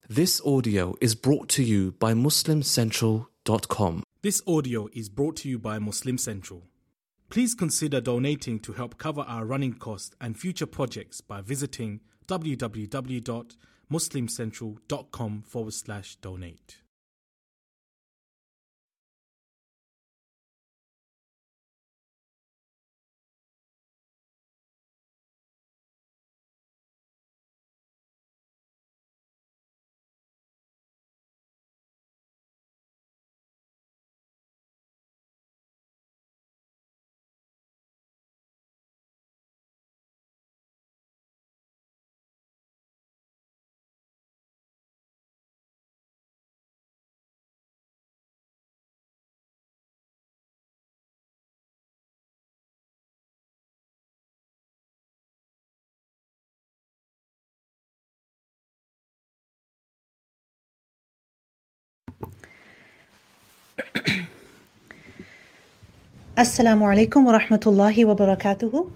This audio is brought to you by MuslimCentral.com. This audio is brought to you by Muslim Central. Please consider donating to help cover our running costs and future projects by visiting www.muslimcentral.com/donate. Assalamu alaikum wa rahmatullahi wa barakatuhu.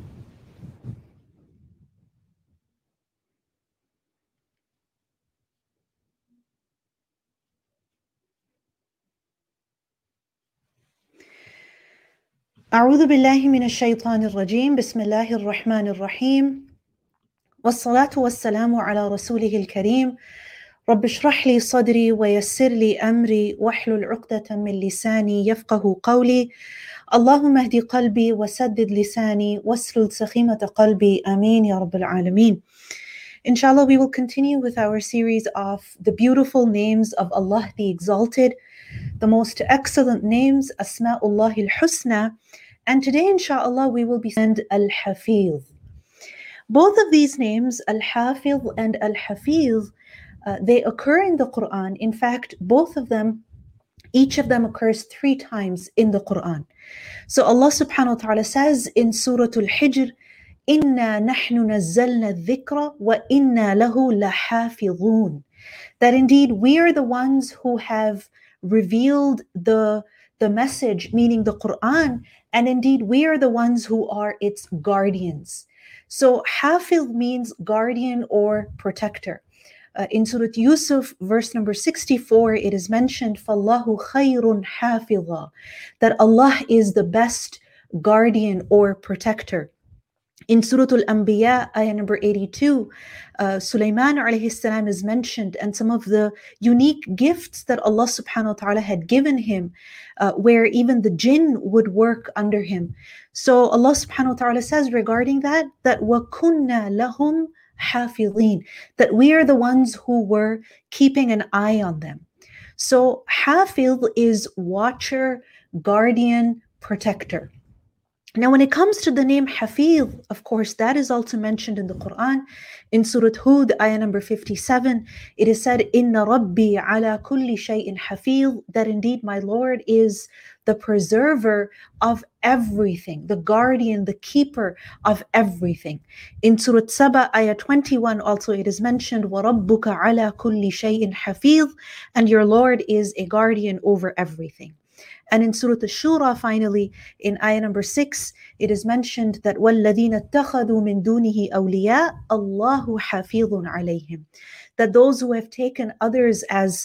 أعوذ بالله من الشيطان الرجيم بسم الله الرحمن الرحيم والصلاة والسلام على رسوله الكريم رب اشرح لي صدري ويسر لي أمري واحلل عقدة من لساني يفقه قولي اللهم اهدي قلبي وسدد لساني واسلل سخيمة قلبي آمين يا رب العالمين. Inshallah, we will continue with our series of the beautiful names of Allah the Exalted, the most excellent names, Asma'ullah al-Husna. And today, inshallah, we will be Al-Hafiz. Both of these names, Al-Hafiz and Al-Hafiz, they occur in the Quran. In fact, both of them, each of them occurs 3 times in the Quran. So Allah subhanahu wa ta'ala says in Surah Al-Hijr, إِنَّا نَحْنُ نَزَّلْنَا الذِّكْرَ وَإِنَّا لَهُ لَحَافِظُونَ. That indeed we are the ones who have revealed the message, meaning the Quran, and indeed we are the ones who are its guardians. So Hafiz means guardian or protector. In Surah Yusuf, verse number 64, it is mentioned, فَاللَّهُ خَيْرٌ حَافِظًا, that Allah is the best guardian or protector. In Surah Al-Anbiya, ayah number 82, Sulaiman alayhi salam is mentioned, and some of the unique gifts that Allah subhanahu wa ta'ala had given him, where even the jinn would work under him. So Allah subhanahu wa ta'ala says regarding that وَكُنَّا لَهُمْ حَافِظِينَ, that we are the ones who were keeping an eye on them. So Hafiz is watcher, guardian, protector. Now, when it comes to the name Hafiz, of course, that is also mentioned in the Quran. In Surah Hud, ayah number 57, it is said, Inna Rabbi ala kulli shay'in Hafiz, that indeed my Lord is the preserver of everything, the guardian, the keeper of everything. In Surah Saba, ayah 21, also it is mentioned, وَرَبُّكَ عَلَى كُلِّ شَيْءٍ حَفِيظٍ, and your Lord is a guardian over everything. And in Surah Ash-Shura, finally, in ayah number 6, it is mentioned that وَالَّذِينَ اتَّخَذُوا مِن دُونِهِ أَوْلِيَاءَ اللَّهُ حَفِيظٌ عَلَيْهِمْ, that those who have taken others as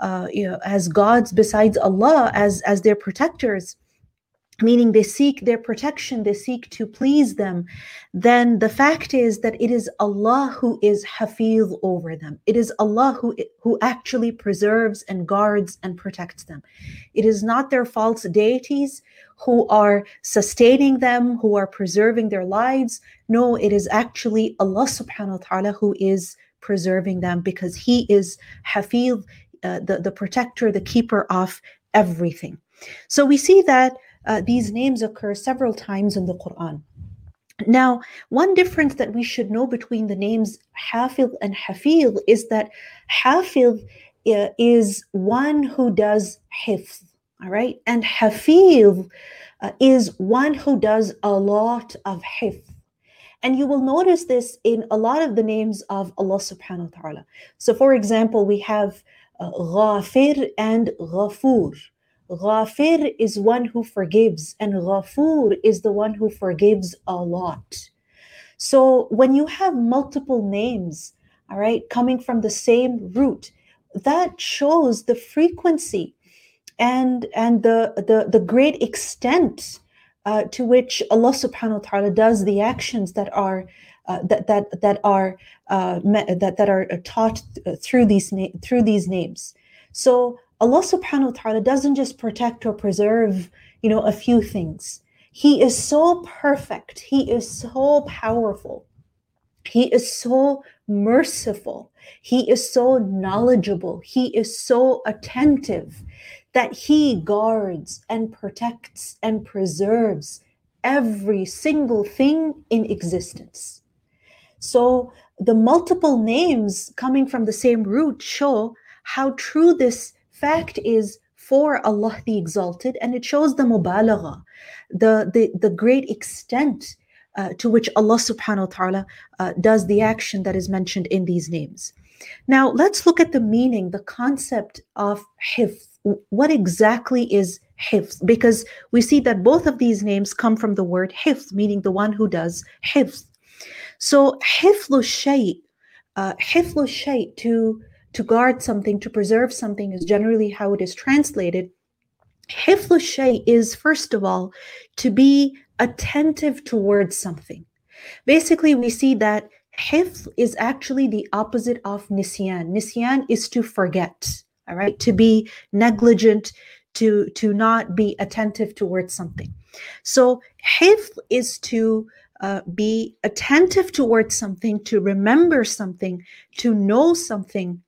gods besides Allah, as their protectors, meaning they seek their protection, they seek to please them, then the fact is that it is Allah who is Hafiz over them. It is Allah who actually preserves and guards and protects them. It is not their false deities who are sustaining them, who are preserving their lives. No, it is actually Allah subhanahu wa ta'ala who is preserving them, because He is Hafiz, the protector, the keeper of everything. So we see that these names occur several times in the Quran. Now, one difference that we should know between the names Hafiz and Hafiz is that Hafiz is one who does hifz, all right? And Hafiz is one who does a lot of hifz. And you will notice this in a lot of the names of Allah subhanahu wa ta'ala. So for example, we have Ghafir and Ghafur. Ghafir is one who forgives, and Ghafur is the one who forgives a lot. So when you have multiple names, all right, coming from the same root, that shows the frequency and the great extent to which Allah subhanahu wa ta'ala does the actions that are taught through these names. So Allah subhanahu wa ta'ala doesn't just protect or preserve, a few things. He is so perfect. He is so powerful. He is so merciful. He is so knowledgeable. He is so attentive that he guards and protects and preserves every single thing in existence. So the multiple names coming from the same root show how true this fact is for Allah the Exalted, and it shows the mubalagha, the great extent to which Allah subhanahu wa ta'ala does the action that is mentioned in these names. Now let's look at the meaning, the concept of hifz. What exactly is hifz? Because we see that both of these names come from the word hifz, meaning the one who does hifz. So hiflu shay, to guard something, to preserve something, is generally how it is translated. Hiflu shay is, first of all, to be attentive towards something. Basically, we see that hifz is actually the opposite of nisyan. Nisyan is to forget, all right, to be negligent, to not be attentive towards something. So hifz is to be attentive towards something, to remember something, to know something,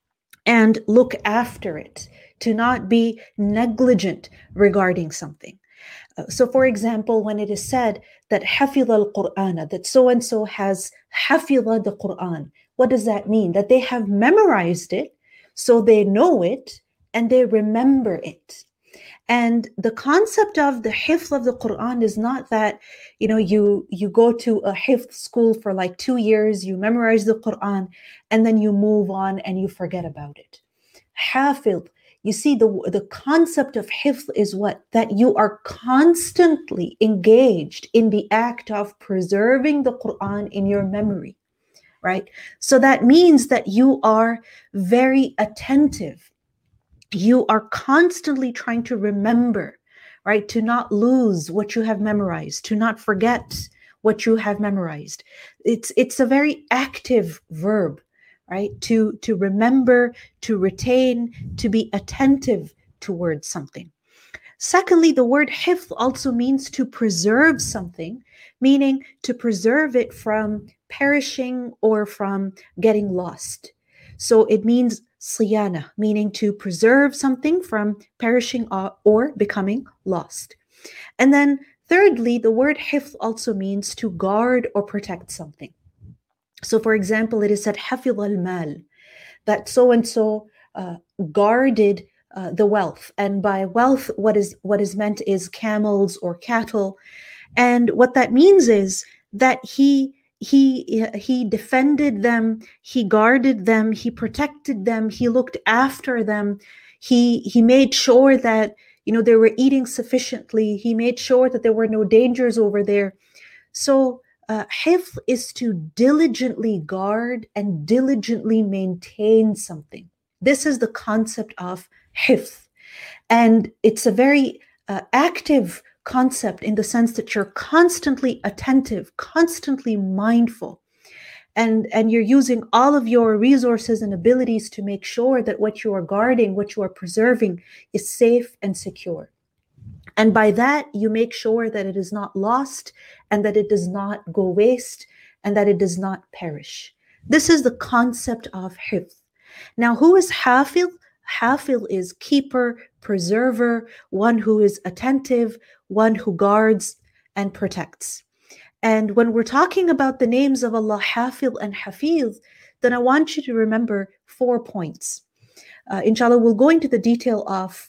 and look after it, to not be negligent regarding something. So for example, when it is said that حفظ القرآن, that so-and-so has حفظ the Quran, what does that mean? That they have memorized it, so they know it, and they remember it. And the concept of the hifz of the Quran is not that, you go to a hifz school for like 2 years, you memorize the Quran, and then you move on and you forget about it. Hafiz, you see, the concept of hifz is what? That you are constantly engaged in the act of preserving the Quran in your memory, right? So that means that you are very attentive. You are constantly trying to remember, right? To not lose what you have memorized, to not forget what you have memorized. It's a very active verb, right? To remember, to retain, to be attentive towards something. Secondly, the word hifz also means to preserve something, meaning to preserve it from perishing or from getting lost. So it means siyana, meaning to preserve something from perishing or becoming lost. And then thirdly, the word hifz also means to guard or protect something. So for example, it is said حفظ المال, that so-and-so guarded the wealth. And by wealth, what is meant is camels or cattle. And what that means is that he defended them, he guarded them, he protected them, he looked after them, he made sure that they were eating sufficiently, he made sure that there were no dangers over there. So hifz is to diligently guard and diligently maintain something. This is the concept of hifz, and it's a very active concept in the sense that you're constantly attentive, constantly mindful, and you're using all of your resources and abilities to make sure that what you are guarding, what you are preserving, is safe and secure. And by that, you make sure that it is not lost, and that it does not go waste, and that it does not perish. This is the concept of hifz. Now, who is hafiz? Hafiz is keeper, preserver, one who is attentive, one who guards and protects. And when we're talking about the names of Allah, Hafiz and Hafiz, then I want you to remember 4 points. Inshallah, we'll go into the detail of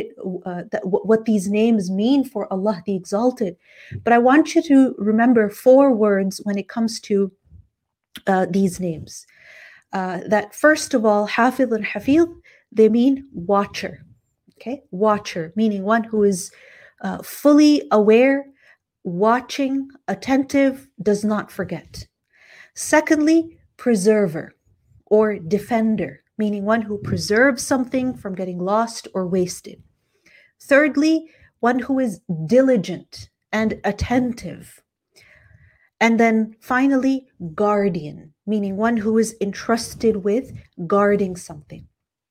what these names mean for Allah the Exalted. But I want you to remember 4 words when it comes to these names. That first of all, Hafiz and Hafiz, they mean watcher. Okay, watcher, meaning one who is fully aware, watching, attentive, does not forget. Secondly, preserver or defender, meaning one who preserves something from getting lost or wasted. Thirdly, one who is diligent and attentive. And then finally, guardian, meaning one who is entrusted with guarding something.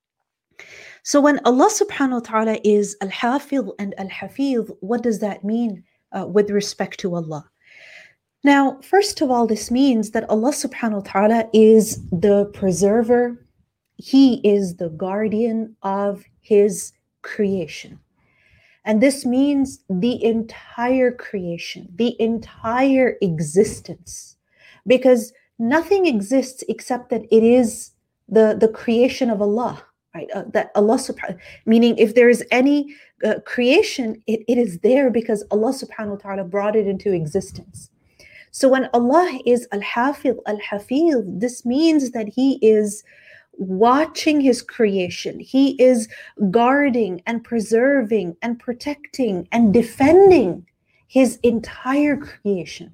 So when Allah subhanahu wa ta'ala is Al-Hafiz and Al-Hafiz, what does that mean with respect to Allah? Now, first of all, this means that Allah subhanahu wa ta'ala is the preserver. He is the guardian of His creation. And this means the entire creation, the entire existence, because nothing exists except that it is the creation of Allah, right? That Allah subhanahu, meaning if there is any creation, it is there because Allah subhanahu wa ta'ala brought it into existence. So when Allah is Al-Hafiz, Al-Hafiz, this means that He is watching His creation. He is guarding and preserving and protecting and defending His entire creation.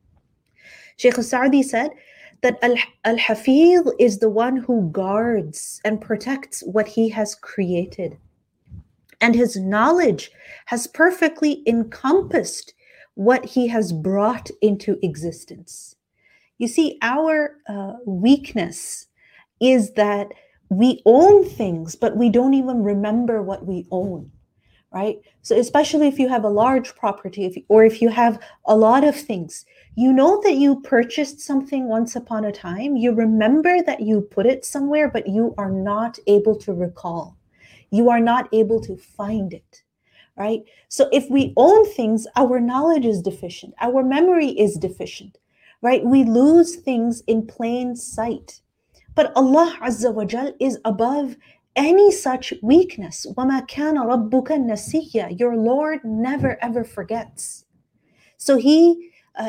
Shaykh al-Sa'di said that Al-Hafiz is the one who guards and protects what He has created. And His knowledge has perfectly encompassed what He has brought into existence. You see, our weakness is that we own things, but we don't even remember what we own, right? So especially if you have a large property, or if you have a lot of things, you know that you purchased something once upon a time. You remember that you put it somewhere, but you are not able to recall. You are not able to find it, right? So if we own things, our knowledge is deficient. Our memory is deficient, right? We lose things in plain sight. But Allah Azza wa Jal is above any such weakness. وَمَا كَانَ رَبُّكَ نَسِيًّا. Your Lord never ever forgets. So He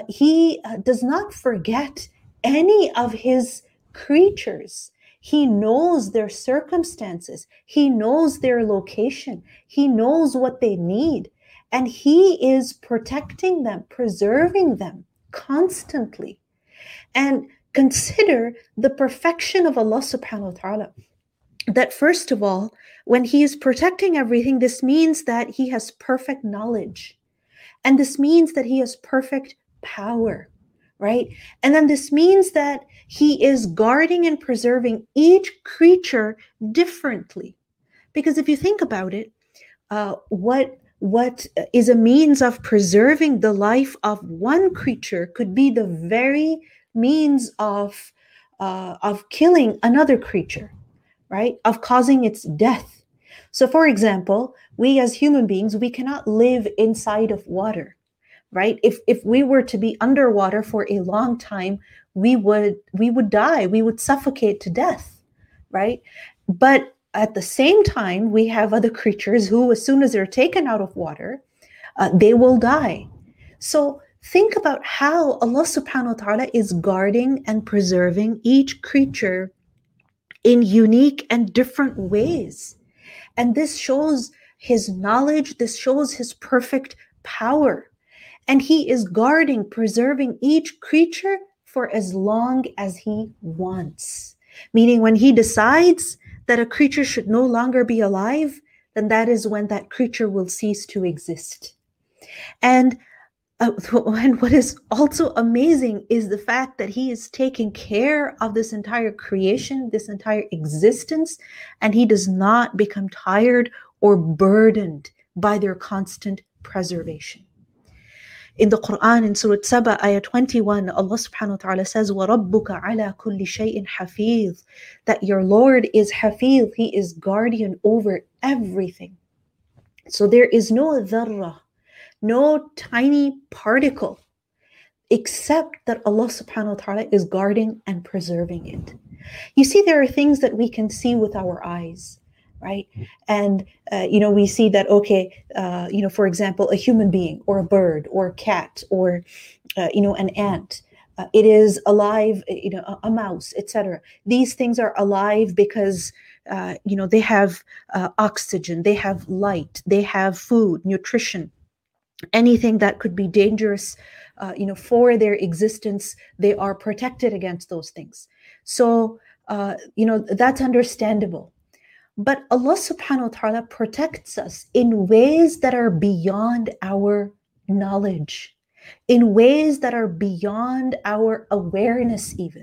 does not forget any of His creatures. He knows their circumstances. He knows their location. He knows what they need. And He is protecting them, preserving them constantly. And consider the perfection of Allah subhanahu wa ta'ala. That first of all, when He is protecting everything, this means that He has perfect knowledge. And this means that He has perfect power, right? And then this means that He is guarding and preserving each creature differently. Because if you think about it, what is a means of preserving the life of one creature could be the very means of killing another creature, right? Of causing its death. So for example, we as human beings, we cannot live inside of water, right? If we were to be underwater for a long time, we would die, we would suffocate to death, right? But at the same time, we have other creatures who, as soon as they're taken out of water, they will die. So think about how Allah subhanahu wa ta'ala is guarding and preserving each creature in unique and different ways. And this shows His knowledge, this shows His perfect power. And He is guarding, preserving each creature for as long as He wants. Meaning when He decides that a creature should no longer be alive, then that is when that creature will cease to exist. And what is also amazing is the fact that He is taking care of this entire creation, this entire existence, and He does not become tired or burdened by their constant preservation. In the Quran, in Surah Saba, ayah 21, Allah subhanahu wa ta'ala says, وَرَبُّكَ عَلَى كُلِّ شَيْءٍ حَفِيظٌ. That your Lord is Hafiz, He is guardian over everything. So there is no dharrah, no tiny particle, except that Allah subhanahu wa ta'ala is guarding and preserving it. You see, there are things that we can see with our eyes, right? And, we see that, for example, a human being or a bird or a cat or, an ant, it is alive, a mouse, etc. These things are alive because, they have oxygen, they have light, they have food, nutrition. Anything that could be dangerous, for their existence, they are protected against those things. So that's understandable. But Allah subhanahu wa ta'ala protects us in ways that are beyond our knowledge, in ways that are beyond our awareness even.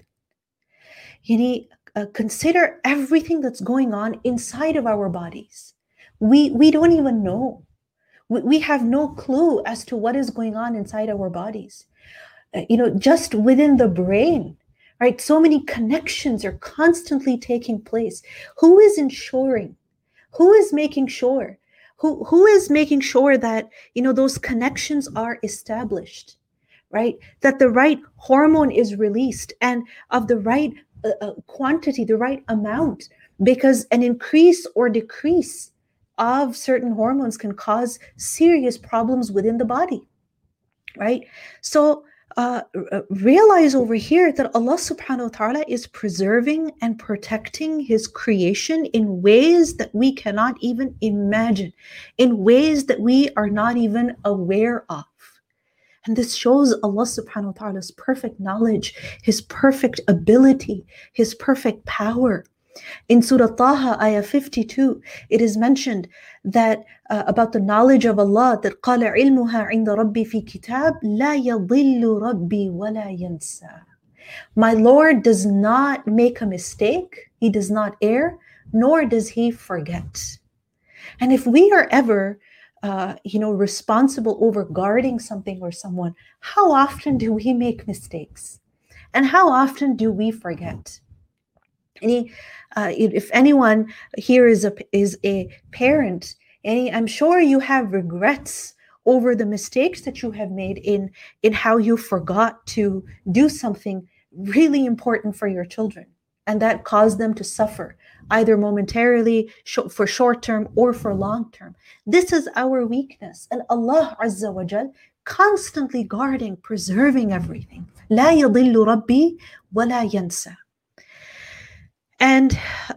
Consider everything that's going on inside of our bodies. We don't even know. We have no clue as to what is going on inside our bodies. Just within the brain, right? So many connections are constantly taking place. Who is ensuring? Who is making sure? Who is making sure that, those connections are established, right? That the right hormone is released and of the right quantity, the right amount, because an increase or decrease of certain hormones can cause serious problems within the body, right? So realize over here that Allah subhanahu wa ta'ala is preserving and protecting his creation in ways that we cannot even imagine, in ways that we are not even aware of. And this shows Allah subhanahu wa ta'ala's perfect knowledge, his perfect ability, his perfect power. In Surah Taha, ayah 52, it is mentioned that about the knowledge of Allah, that قَالَ عِلْمُهَا عِنْدَ رَبِّي فِي كِتَابٍ لَا يَضِلُّ رَبِّي وَلَا يَنْسَى. My Lord does not make a mistake, he does not err, nor does he forget. And if we are ever responsible over guarding something or someone, how often do we make mistakes? And how often do we forget? If anyone here is a parent, I'm sure you have regrets over the mistakes that you have made in how you forgot to do something really important for your children, and that caused them to suffer, either momentarily for short term or for long term. This is our weakness, and Allah Azza wa Jal constantly guarding, preserving everything. لا يضل ربي ولا ينسى. And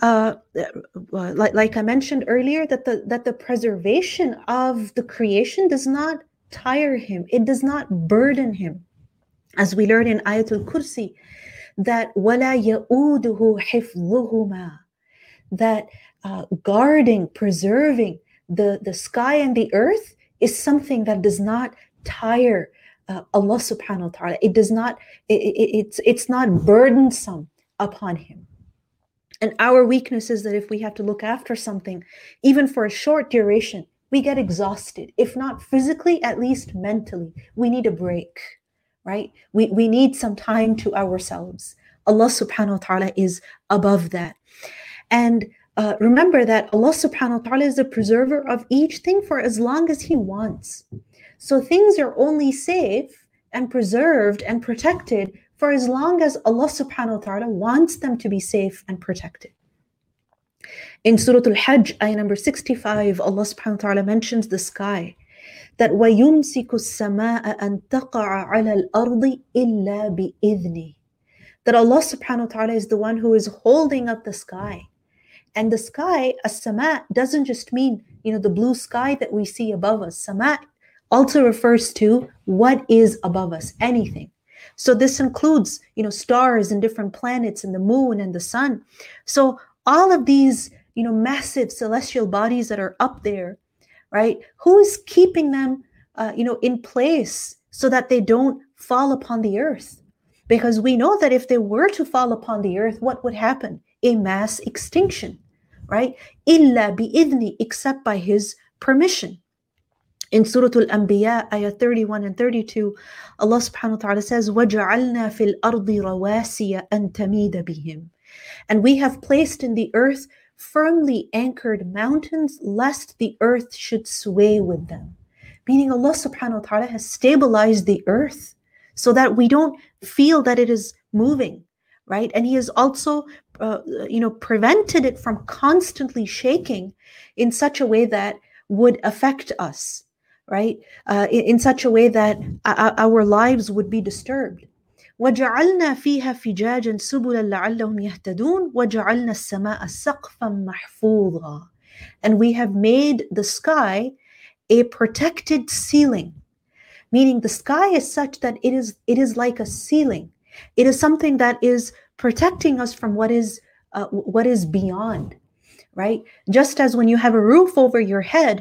like I mentioned earlier, that the preservation of the creation does not tire him. It does not burden him. As we learn in Ayatul Kursi, that وَلَا يَؤُودُهُ حِفْظُهُمَا, that guarding, preserving the sky and the earth is something that does not tire Allah subhanahu wa ta'ala. It does not, it's not burdensome upon him. And our weakness is that if we have to look after something, even for a short duration, we get exhausted. If not physically, at least mentally. We need a break, right? We need some time to ourselves. Allah subhanahu wa ta'ala is above that. And remember that Allah subhanahu wa ta'ala is the preserver of each thing for as long as he wants. So things are only safe and preserved and protected for as long as Allah subhanahu wa ta'ala wants them to be safe and protected. In Surah Al-Hajj, ayah number 65, Allah subhanahu wa ta'ala mentions the sky, that وَيُمْسِكُ السَّمَاءَ أَن تَقَعَ عَلَى الْأَرْضِ إِلَّا بِإِذْنِهِ. That Allah subhanahu wa ta'ala is the one who is holding up the sky. And the sky, as-sama, doesn't just mean, the blue sky that we see above us. Sama also refers to what is above us, anything. So this includes, stars and different planets and the moon and the sun. So all of these, massive celestial bodies that are up there, right? Who is keeping them, in place so that they don't fall upon the earth? Because we know that if they were to fall upon the earth, what would happen? A mass extinction, right? Illa bi'idhni, except by his permission. In Surah Al-Anbiya, ayah 31 and 32, Allah subhanahu wa ta'ala says, وَجَعَلْنَا فِي الْأَرْضِ رَوَاسِيَ أَن تَمِيدَ بِهِمْ. And we have placed in the earth firmly anchored mountains, lest the earth should sway with them. Meaning Allah subhanahu wa ta'ala has stabilized the earth so that we don't feel that it is moving, right? And he has also, prevented it from constantly shaking in such a way that would affect us, right? In such a way that our lives would be disturbed. وَجَعَلْنَا فِيهَا فِجَاجًا سُبُلًا لَعَلَّهُمْ يَهْتَدُونَ وَجَعَلْنَا السَّمَاءَ سَقْفًا مَحْفُوظًا. And we have made the sky a protected ceiling. Meaning the sky is such that it is like a ceiling. It is something that is protecting us from what is what is beyond, right? Just as when you have a roof over your head,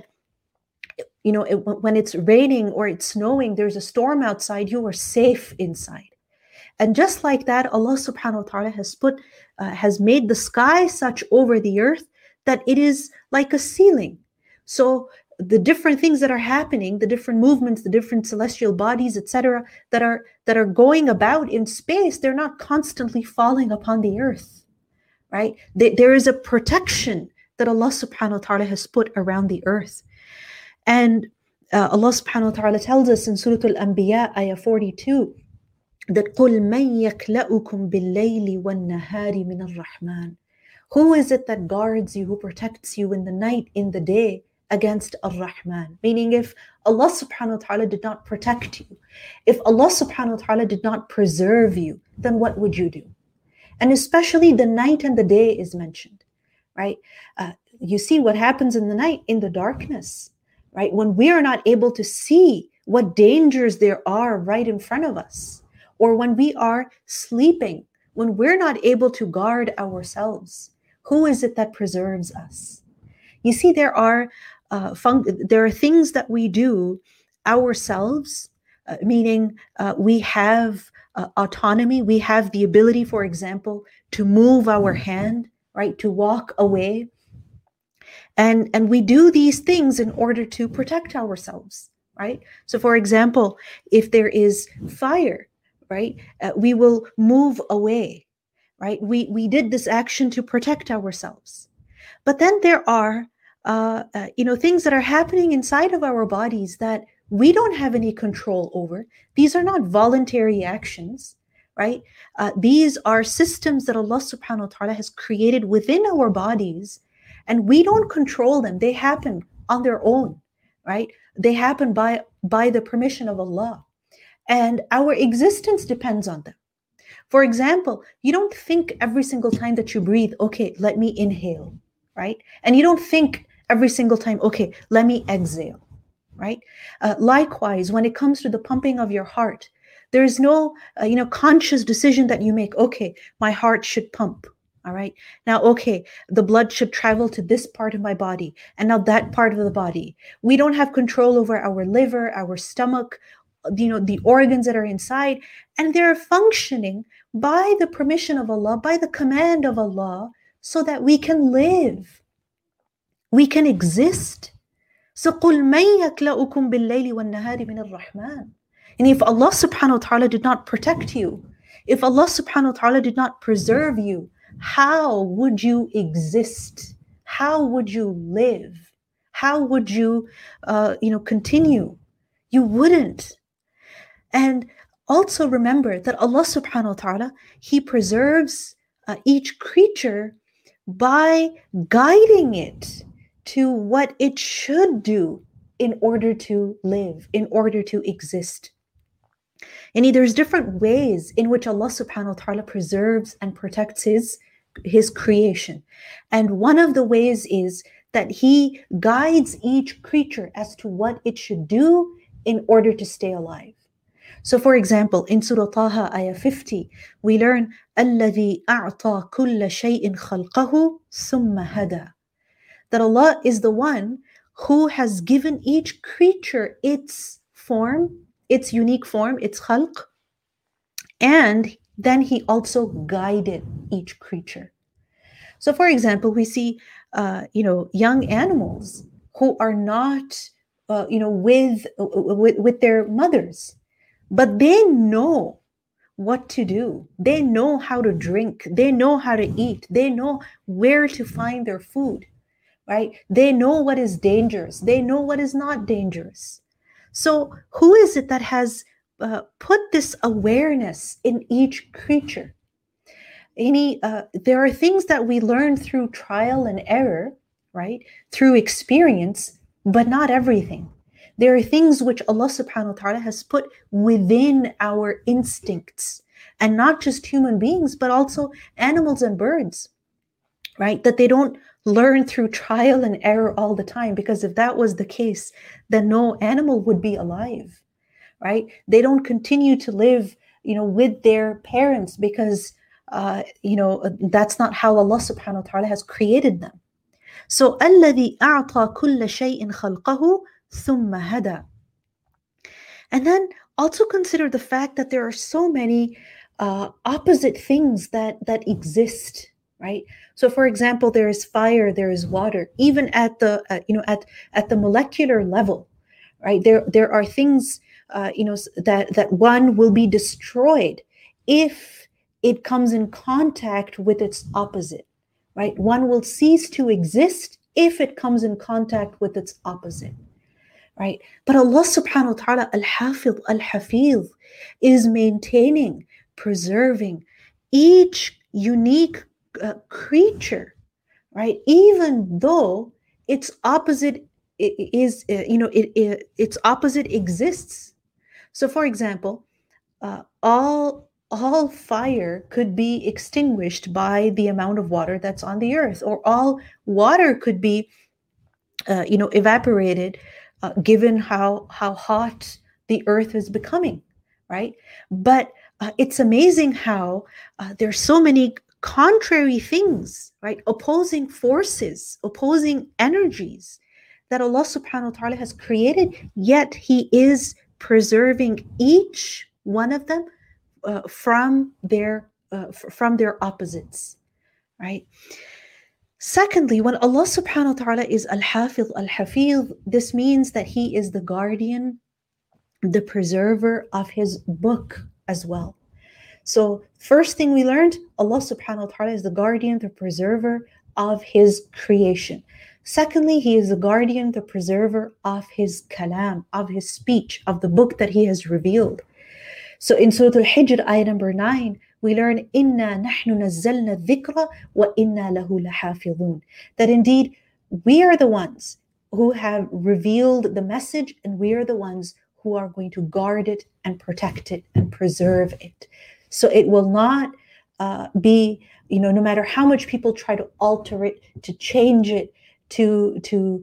when it's raining or it's snowing, there's a storm outside, you are safe inside. And just like that, Allah subhanahu wa ta'ala has made the sky such over the earth that it is like a ceiling. So the different things that are happening, the different movements, the different celestial bodies, etc., that are going about in space, they're not constantly falling upon the earth, right? There is a protection that Allah subhanahu wa ta'ala has put around the earth. And Allah subhanahu wa ta'ala tells us in Surah Al-Anbiya, ayah 42, that قُلْ مَنْ يَكْلَأُكُمْ بِاللَّيْلِ وَالنَّهَارِ مِنَ الرَّحْمَنِ. Who is it that guards you, who protects you in the night, in the day, against Ar-Rahman? Meaning, if Allah subhanahu wa ta'ala did not protect you, if Allah subhanahu wa ta'ala did not preserve you, then what would you do? And especially the night and the day is mentioned, right? You see what happens in the night, in the darkness, right? When we are not able to see what dangers there are right in front of us, or when we are sleeping, when we're not able to guard ourselves, who is it that preserves us? You see, there are things that we do ourselves, meaning we have autonomy. We have the ability, for example, to move our hand, right, to walk away. And we do these things in order to protect ourselves, right? So, for example, if there is fire, right, we will move away, right? We did this action to protect ourselves. But then there are, things that are happening inside of our bodies that we don't have any control over. These are not voluntary actions, right? These are systems that Allah subhanahu wa ta'ala has created within our bodies, and we don't control them. They happen on their own, right? They happen by the permission of Allah. And our existence depends on them. For example, you don't think every single time that you breathe, okay, let me inhale, right? And you don't think every single time, okay, let me exhale, right? Likewise, when it comes to the pumping of your heart, there is no, conscious decision that you make, okay, my heart should pump, all right? Now, okay, the blood should travel to this part of my body, and now that part of the body. We don't have control over our liver, our stomach, the organs that are inside, and they're functioning by the permission of Allah, by the command of Allah, so that we can live, we can exist. So قُلْ مَنْ يَكْلَأُكُمْ بِاللَّيْلِ وَالنَّهَارِ مِنَ الرَّحْمَنِ. And if Allah subhanahu wa ta'ala did not protect you, if Allah subhanahu wa ta'ala did not preserve you, how would you exist? How would you live? How would you, continue? You wouldn't. And also remember that Allah subhanahu wa ta'ala, He preserves each creature by guiding it to what it should do in order to live, in order to exist. And there's different ways in which Allah subhanahu wa ta'ala preserves and protects His creation. And one of the ways is that He guides each creature as to what it should do in order to stay alive. So, for example, in Surah Taha, ayah 50, we learn, الَّذِي أَعْطَى كُلَّ شَيْءٍ خَلْقَهُ ثُمَّ هَدَى. That Allah is the one who has given each creature its form, its unique form, its khalq, and then He also guided each creature. So, for example, we see, young animals who are not, with their mothers, but they know what to do. They know how to drink. They know how to eat. They know where to find their food, right? They know what is dangerous. They know what is not dangerous. So who is it that has put this awareness in each creature? There are things that we learn through trial and error, right? Through experience, but not everything. There are things which Allah subhanahu wa ta'ala has put within our instincts, and not just human beings, but also animals and birds, right? That they don't learn through trial and error all the time, because if that was the case, then no animal would be alive, right? They don't continue to live, with their parents because that's not how Allah subhanahu wa ta'ala has created them. So, الَّذِي أَعْطَى كُلَّ شَيْءٍ خَلْقَهُ ثُمَّ هَدَى. And then also consider the fact that there are so many opposite things that exist, right? So, for example, there is fire, there is water, even at the at the molecular level, right? There are things that one will be destroyed if it comes in contact with its opposite, right? One will cease to exist if it comes in contact with its opposite, right? But Allah subhanahu wa ta'ala, Al-Hafiz, Al-Hafiz, is maintaining, preserving each unique creature, right? Even though its opposite its opposite exists. So, for example, all fire could be extinguished by the amount of water that's on the earth, or all water could be evaporated given how hot the earth is becoming, right? But it's amazing how there's so many contrary things, right? Opposing forces, opposing energies that Allah subhanahu wa ta'ala has created, yet He is preserving each one of them from their opposites, right? Secondly, when Allah subhanahu wa ta'ala is Al-Hafiz, Al-Hafiz, this means that He is the guardian, the preserver of His book as well. So first thing we learned, Allah subhanahu wa ta'ala is the guardian, the preserver of His creation. Secondly, He is the guardian, the preserver of His kalam, of His speech, of the book that He has revealed. So in Surah Al-Hijr, ayah number 9, we learn, إِنَّا نَحْنُ نَزَّلْنَا الذِّكْرَ وَإِنَّا لَهُ لَحَافِظُونَ. That indeed, we are the ones who have revealed the message, and we are the ones who are going to guard it and protect it and preserve it. So it will not be, no matter how much people try to alter it, to change it, to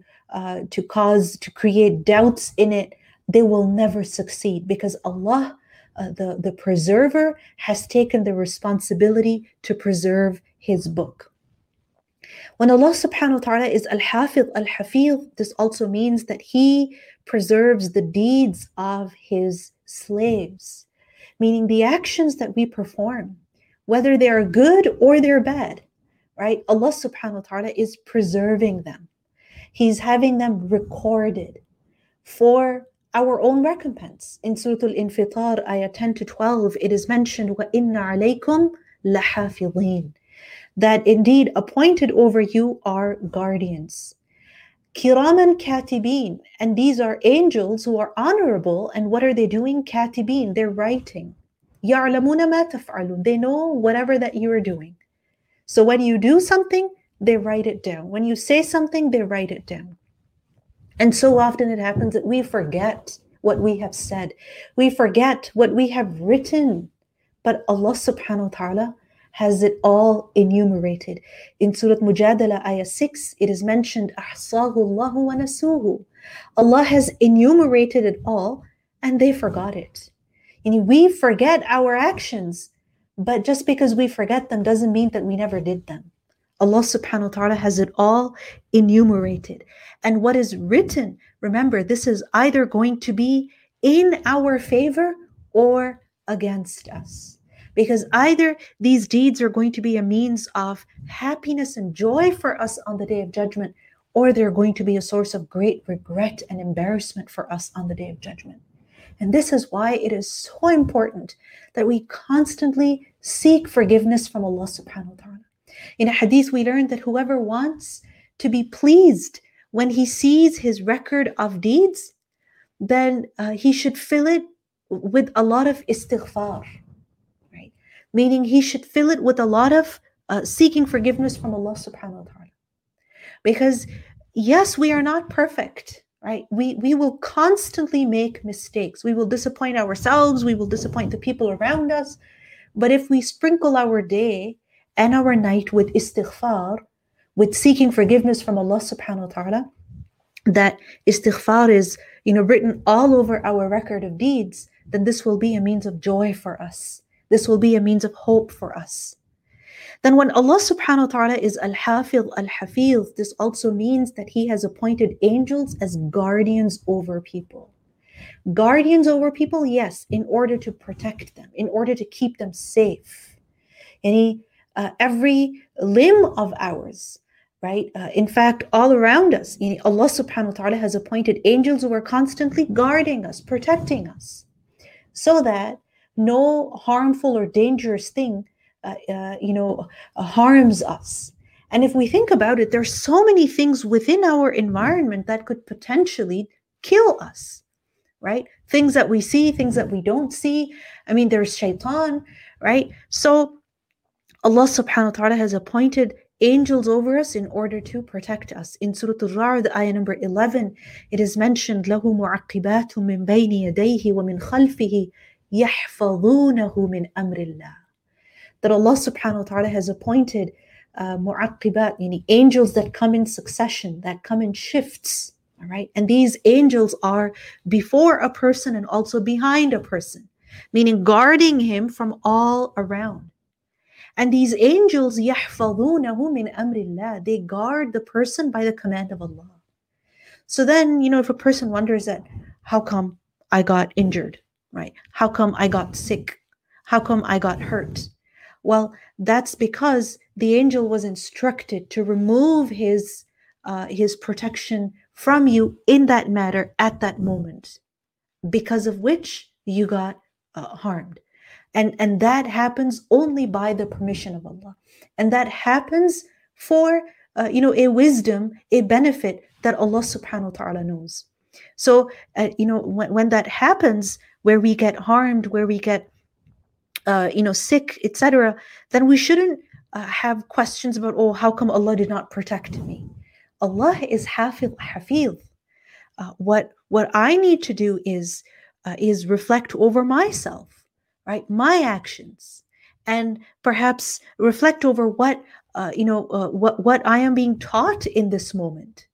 create doubts in it, they will never succeed, because Allah, the preserver, has taken the responsibility to preserve His book. When Allah subhanahu wa ta'ala is Al-Hafiz, Al-Hafiz, this also means that He preserves the deeds of His slaves, meaning the actions that we perform, whether they are good or they're bad, right? Allah subhanahu wa ta'ala is preserving them. He's having them recorded for our own recompense. In Surah Al-Infitar, ayah 10 to 12, it is mentioned, وَإِنَّ عَلَيْكُمْ لَحَافِظِينَ, that indeed appointed over you are guardians. Kiraman katibin, and these are angels who are honorable, and what are they doing? Katibin, they're writing. يَعْلَمُونَ مَا تَفْعَلُونَ, they know whatever that you are doing. So when you do something, they write it down. When you say something, they write it down. And so often it happens that we forget what we have said. We forget what we have written. But Allah subhanahu wa ta'ala has it all enumerated. In Surah Mujadala, ayah 6, it is mentioned, أَحْصَاهُ اللَّهُ وَنَسُوهُ. Allah has enumerated it all, and they forgot it. And we forget our actions, but just because we forget them doesn't mean that we never did them. Allah subhanahu wa ta'ala has it all enumerated. And what is written, remember, this is either going to be in our favor or against us. Because either these deeds are going to be a means of happiness and joy for us on the Day of Judgment, or they're going to be a source of great regret and embarrassment for us on the Day of Judgment. And this is why it is so important that we constantly seek forgiveness from Allah subhanahu wa ta'ala. In a hadith, we learned that whoever wants to be pleased when he sees his record of deeds, then he should fill it with a lot of istighfar, right? Meaning he should fill it with a lot of seeking forgiveness from Allah subhanahu wa ta'ala. Because yes, we are not perfect, right? We will constantly make mistakes. We will disappoint ourselves. We will disappoint the people around us. But if we sprinkle our day and our night with istighfar, with seeking forgiveness from Allah subhanahu wa ta'ala, that istighfar is, written all over our record of deeds, then this will be a means of joy for us. This will be a means of hope for us. Then when Allah subhanahu wa ta'ala is Al-Hafiz, Al-Hafiz, this also means that He has appointed angels as guardians over people. Guardians over people, yes, in order to protect them, in order to keep them safe. Every limb of ours, right? In fact, all around us, Allah subhanahu wa ta'ala has appointed angels who are constantly guarding us, protecting us, so that no harmful or dangerous thing harms us. And if we think about it, there's so many things within our environment that could potentially kill us, right? Things that we see, things that we don't see. I mean, there's shaitan, right? So Allah subhanahu wa ta'ala has appointed angels over us in order to protect us. In Surah Al-Ra'd, ayah number 11, it is mentioned, لَهُ مُعَقِّبَاتٌ مِّن بَيْنِ يَدَيْهِ وَمِنْ خَلْفِهِ يَحْفَظُونَهُ مِنْ أَمْرِ اللَّهِ. That Allah subhanahu wa ta'ala has appointed mu'aqqibat, meaning angels that come in succession, that come in shifts, all right? And these angels are before a person and also behind a person, meaning guarding him from all around. And these angels, يَحْفَظُونَهُ مِنْ أَمْرِ اللَّهِ, they guard the person by the command of Allah. So then, if a person wonders that, how come I got injured, right? How come I got sick? How come I got hurt? Well, that's because the angel was instructed to remove his protection from you in that matter at that moment, because of which you got harmed. And that happens only by the permission of Allah. And that happens for, a wisdom, a benefit that Allah subhanahu wa ta'ala knows. So, when that happens, where we get harmed, where we get sick, etc., then we shouldn't have questions about, how come Allah did not protect me? Allah is Hafiz. What I need to do is reflect over myself, right? My actions, and perhaps reflect over what I am being taught in this moment.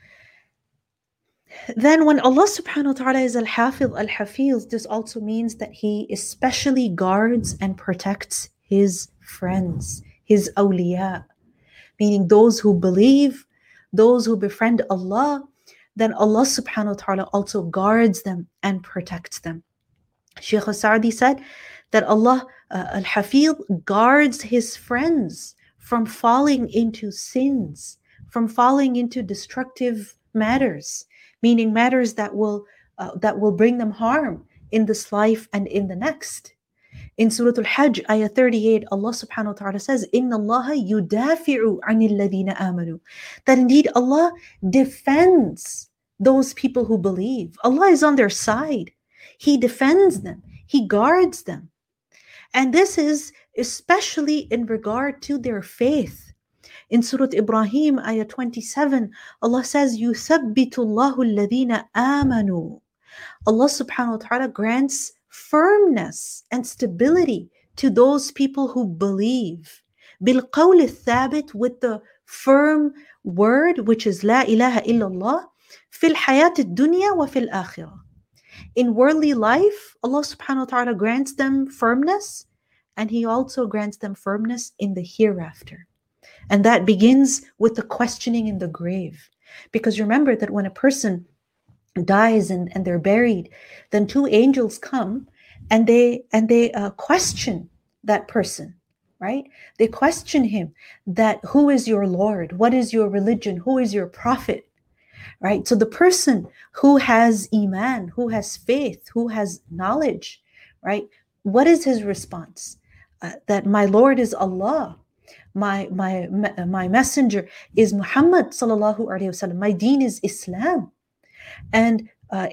Then when Allah subhanahu wa ta'ala is Al-Hafiz, Al-Hafiz, this also means that He especially guards and protects His friends, His awliya, meaning those who believe, those who befriend Allah. Then Allah subhanahu wa ta'ala also guards them and protects them. Shaykh al-Sa'di said that Allah, Al-Hafiz, guards His friends from falling into sins, from falling into destructive matters, meaning matters that will bring them harm in this life and in the next. In Surah Al-Hajj, ayah 38, Allah subhanahu wa ta'ala says, إِنَّ اللَّهَ يُدَافِعُ عَنِ الَّذِينَ آمَنُوا. That indeed Allah defends those people who believe. Allah is on their side. He defends them. He guards them. And this is especially in regard to their faith. In Surah Ibrahim, ayah 27, Allah says, يُثَبِّتُ اللَّهُ الَّذِينَ آمَنُوا. Allah subhanahu wa ta'ala grants firmness and stability to those people who believe. بِالْقَوْلِ الثَّابِتِ, with the firm word, which is La ilaha illallah, فِي الْحَيَاةِ الدُّنْيَا وَفِي الْآخِرَةِ. In worldly life, Allah subhanahu wa ta'ala grants them firmness, and He also grants them firmness in the hereafter. And that begins with the questioning in the grave. Because remember that when a person dies and they're buried, then two angels come and they question that person, right? They question him that, who is your Lord? What is your religion? Who is your prophet? Right? So the person who has iman, who has faith, who has knowledge, right? What is his response? That my Lord is Allah. My messenger is Muhammad sallallahu alaihi wasallam. My deen is Islam. And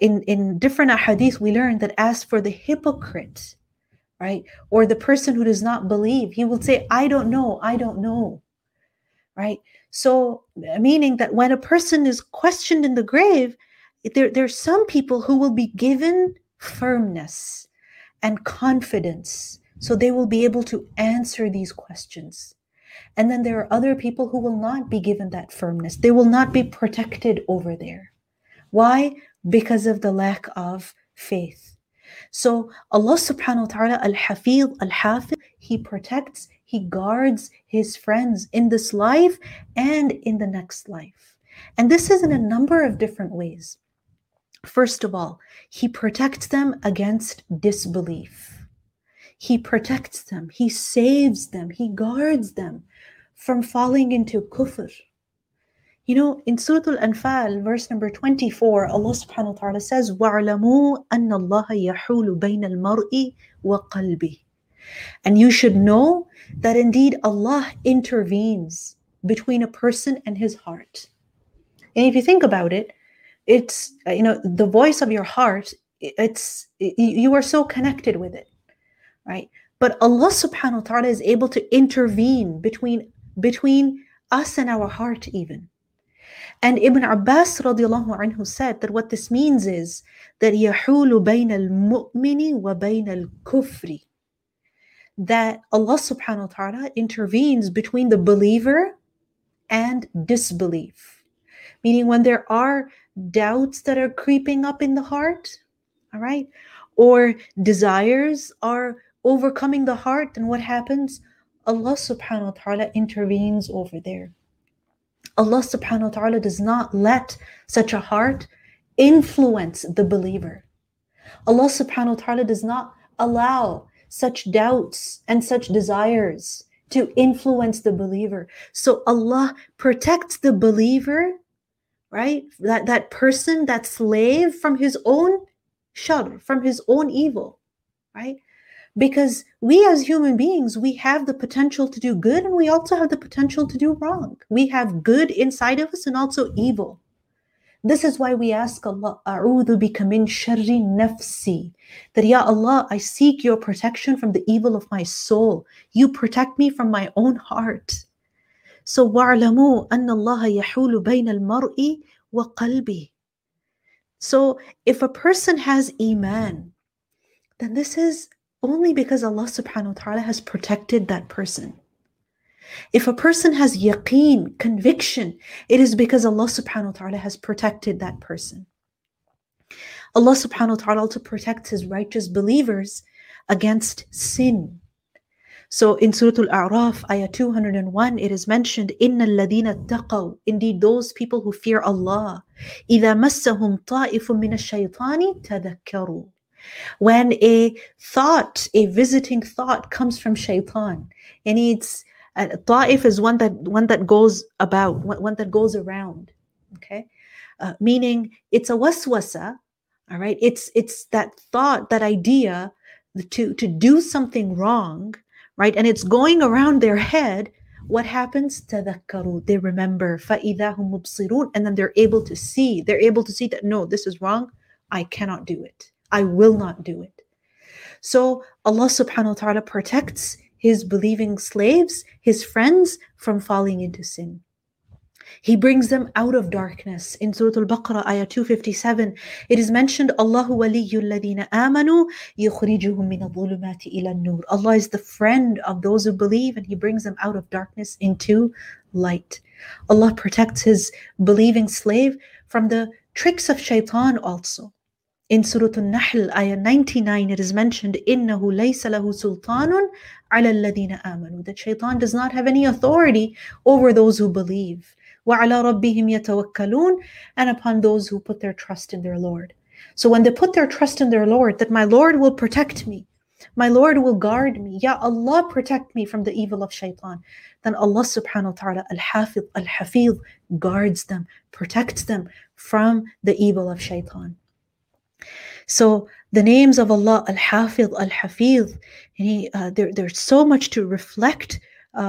in different ahadith, we learn that as for the hypocrite, right, or the person who does not believe, he will say, I don't know, right? So meaning that when a person is questioned in the grave, there's some people who will be given firmness and confidence, so they will be able to answer these questions. And then there are other people who will not be given that firmness. They will not be protected over there. Why? Because of the lack of faith. So Allah subhanahu wa ta'ala, Al-Hafiz, Al-Hafiz, He protects He guards his friends in this life and in the next life. And this is in a number of different ways. First of all, he protects them against disbelief. He protects them, he saves them, he guards them from falling into kufr. You know, in Surah Al-Anfal, verse number 24, Allah subhanahu wa ta'ala says, وَاعْلَمُوا أَنَّ اللَّهَ يَحُولُ بَيْنَ الْمَرْءِ وَقَلْبِهِ. And you should know that indeed Allah intervenes between a person and his heart. And if you think about it, it's, you know, the voice of your heart, you are so connected with it, right? But Allah subhanahu wa ta'ala is able to intervene between us and our heart even. And Ibn Abbas radiallahu anhu said that what this means is that يَحُولُ بَيْنَ الْمُؤْمِنِ وَبَيْنَ الْكُفْرِ, that Allah subhanahu wa ta'ala intervenes between the believer and disbelief. Meaning when there are doubts that are creeping up in the heart, all right, or desires are overcoming the heart, then what happens? Allah subhanahu wa ta'ala intervenes over there. Allah subhanahu wa ta'ala does not let such a heart influence the believer. Allah subhanahu wa ta'ala does not allow such doubts and such desires to influence the believer. So Allah protects the believer, right? That person, that slave, from his own shar, from his own evil, right? Because we as human beings, we have the potential to do good and we also have the potential to do wrong. We have good inside of us and also evil. This is why we ask Allah, A'udhu bika min sharri nafsi, that Ya Allah, I seek your protection from the evil of my soul. You protect me from my own heart. So وَاعْلَمُوا أَنَّ اللَّهَ يَحُولُ بَيْنَ الْمَرْءِ وَقَلْبِهِ. So if a person has iman, then this is only because Allah subhanahu wa ta'ala has protected that person. If a person has yaqeen, conviction, it is because Allah subhanahu wa ta'ala has protected that person. Allah subhanahu wa ta'ala also protects his righteous believers against sin. So in Surah Al-A'raf, ayah 201, it is mentioned, إِنَّ الَّذِينَ اتَّقَوْا, indeed those people who fear Allah, إِذَا مَسَّهُمْ طَائِفٌ مِّنَ الشَّيْطَانِ تَذَكَّرُوا. When a visiting thought comes from shaitan, and it's ta'if is one that goes about, one that goes around, okay, meaning it's a waswasa, all right. It's that thought, that idea to do something wrong, right, and it's going around their head. What happens? تذكروا, they remember. فَإِذَا هُمْ مُبْصِرُونَ, and then they're able to see that no, this is wrong. I cannot do it. I will not do it. So Allah subhanahu wa ta'ala protects his believing slaves, his friends, from falling into sin. He brings them out of darkness. In Surah Al-Baqarah, ayah 257, it is mentioned, Allahu waliyyu alladhina amanu yukhrijuhum min adh-dhulumati ila an-nur. Allah is the friend of those who believe and he brings them out of darkness into light. Allah protects his believing slave from the tricks of shaitan also. In Surah Al-Nahl, ayah 99, it is mentioned, إِنَّهُ لَيْسَ لَهُ سُلْطَانٌ عَلَى الَّذِينَ آمَنُوا, that shaitan does not have any authority over those who believe. وَعَلَى رَبِّهِمْ يَتَوَكَّلُونَ, and upon those who put their trust in their Lord. So when they put their trust in their Lord, that my Lord will protect me, my Lord will guard me, Ya Allah, protect me from the evil of shaitan, then Allah subhanahu wa ta'ala, Al-Hafiz, Al-Hafiz, guards them, protects them from the evil of shaitan. So the names of Allah, Al-Hafiz, Al-Hafiz, there's so much to reflect,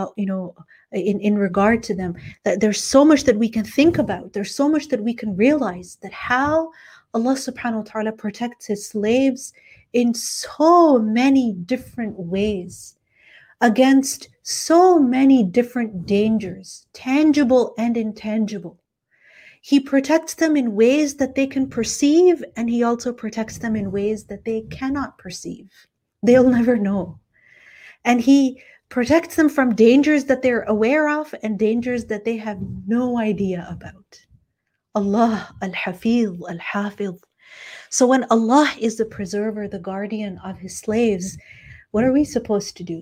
in regard to them. That there's so much that we can think about. There's so much that we can realize, that how Allah subhanahu wa ta'ala protects his slaves in so many different ways, against so many different dangers, tangible and intangible. He protects them in ways that they can perceive, and he also protects them in ways that they cannot perceive. They'll never know. And he protects them from dangers that they're aware of and dangers that they have no idea about. Allah, Al-Hafiz, Al-Hafiz. So when Allah is the preserver, the guardian of his slaves, what are we supposed to do?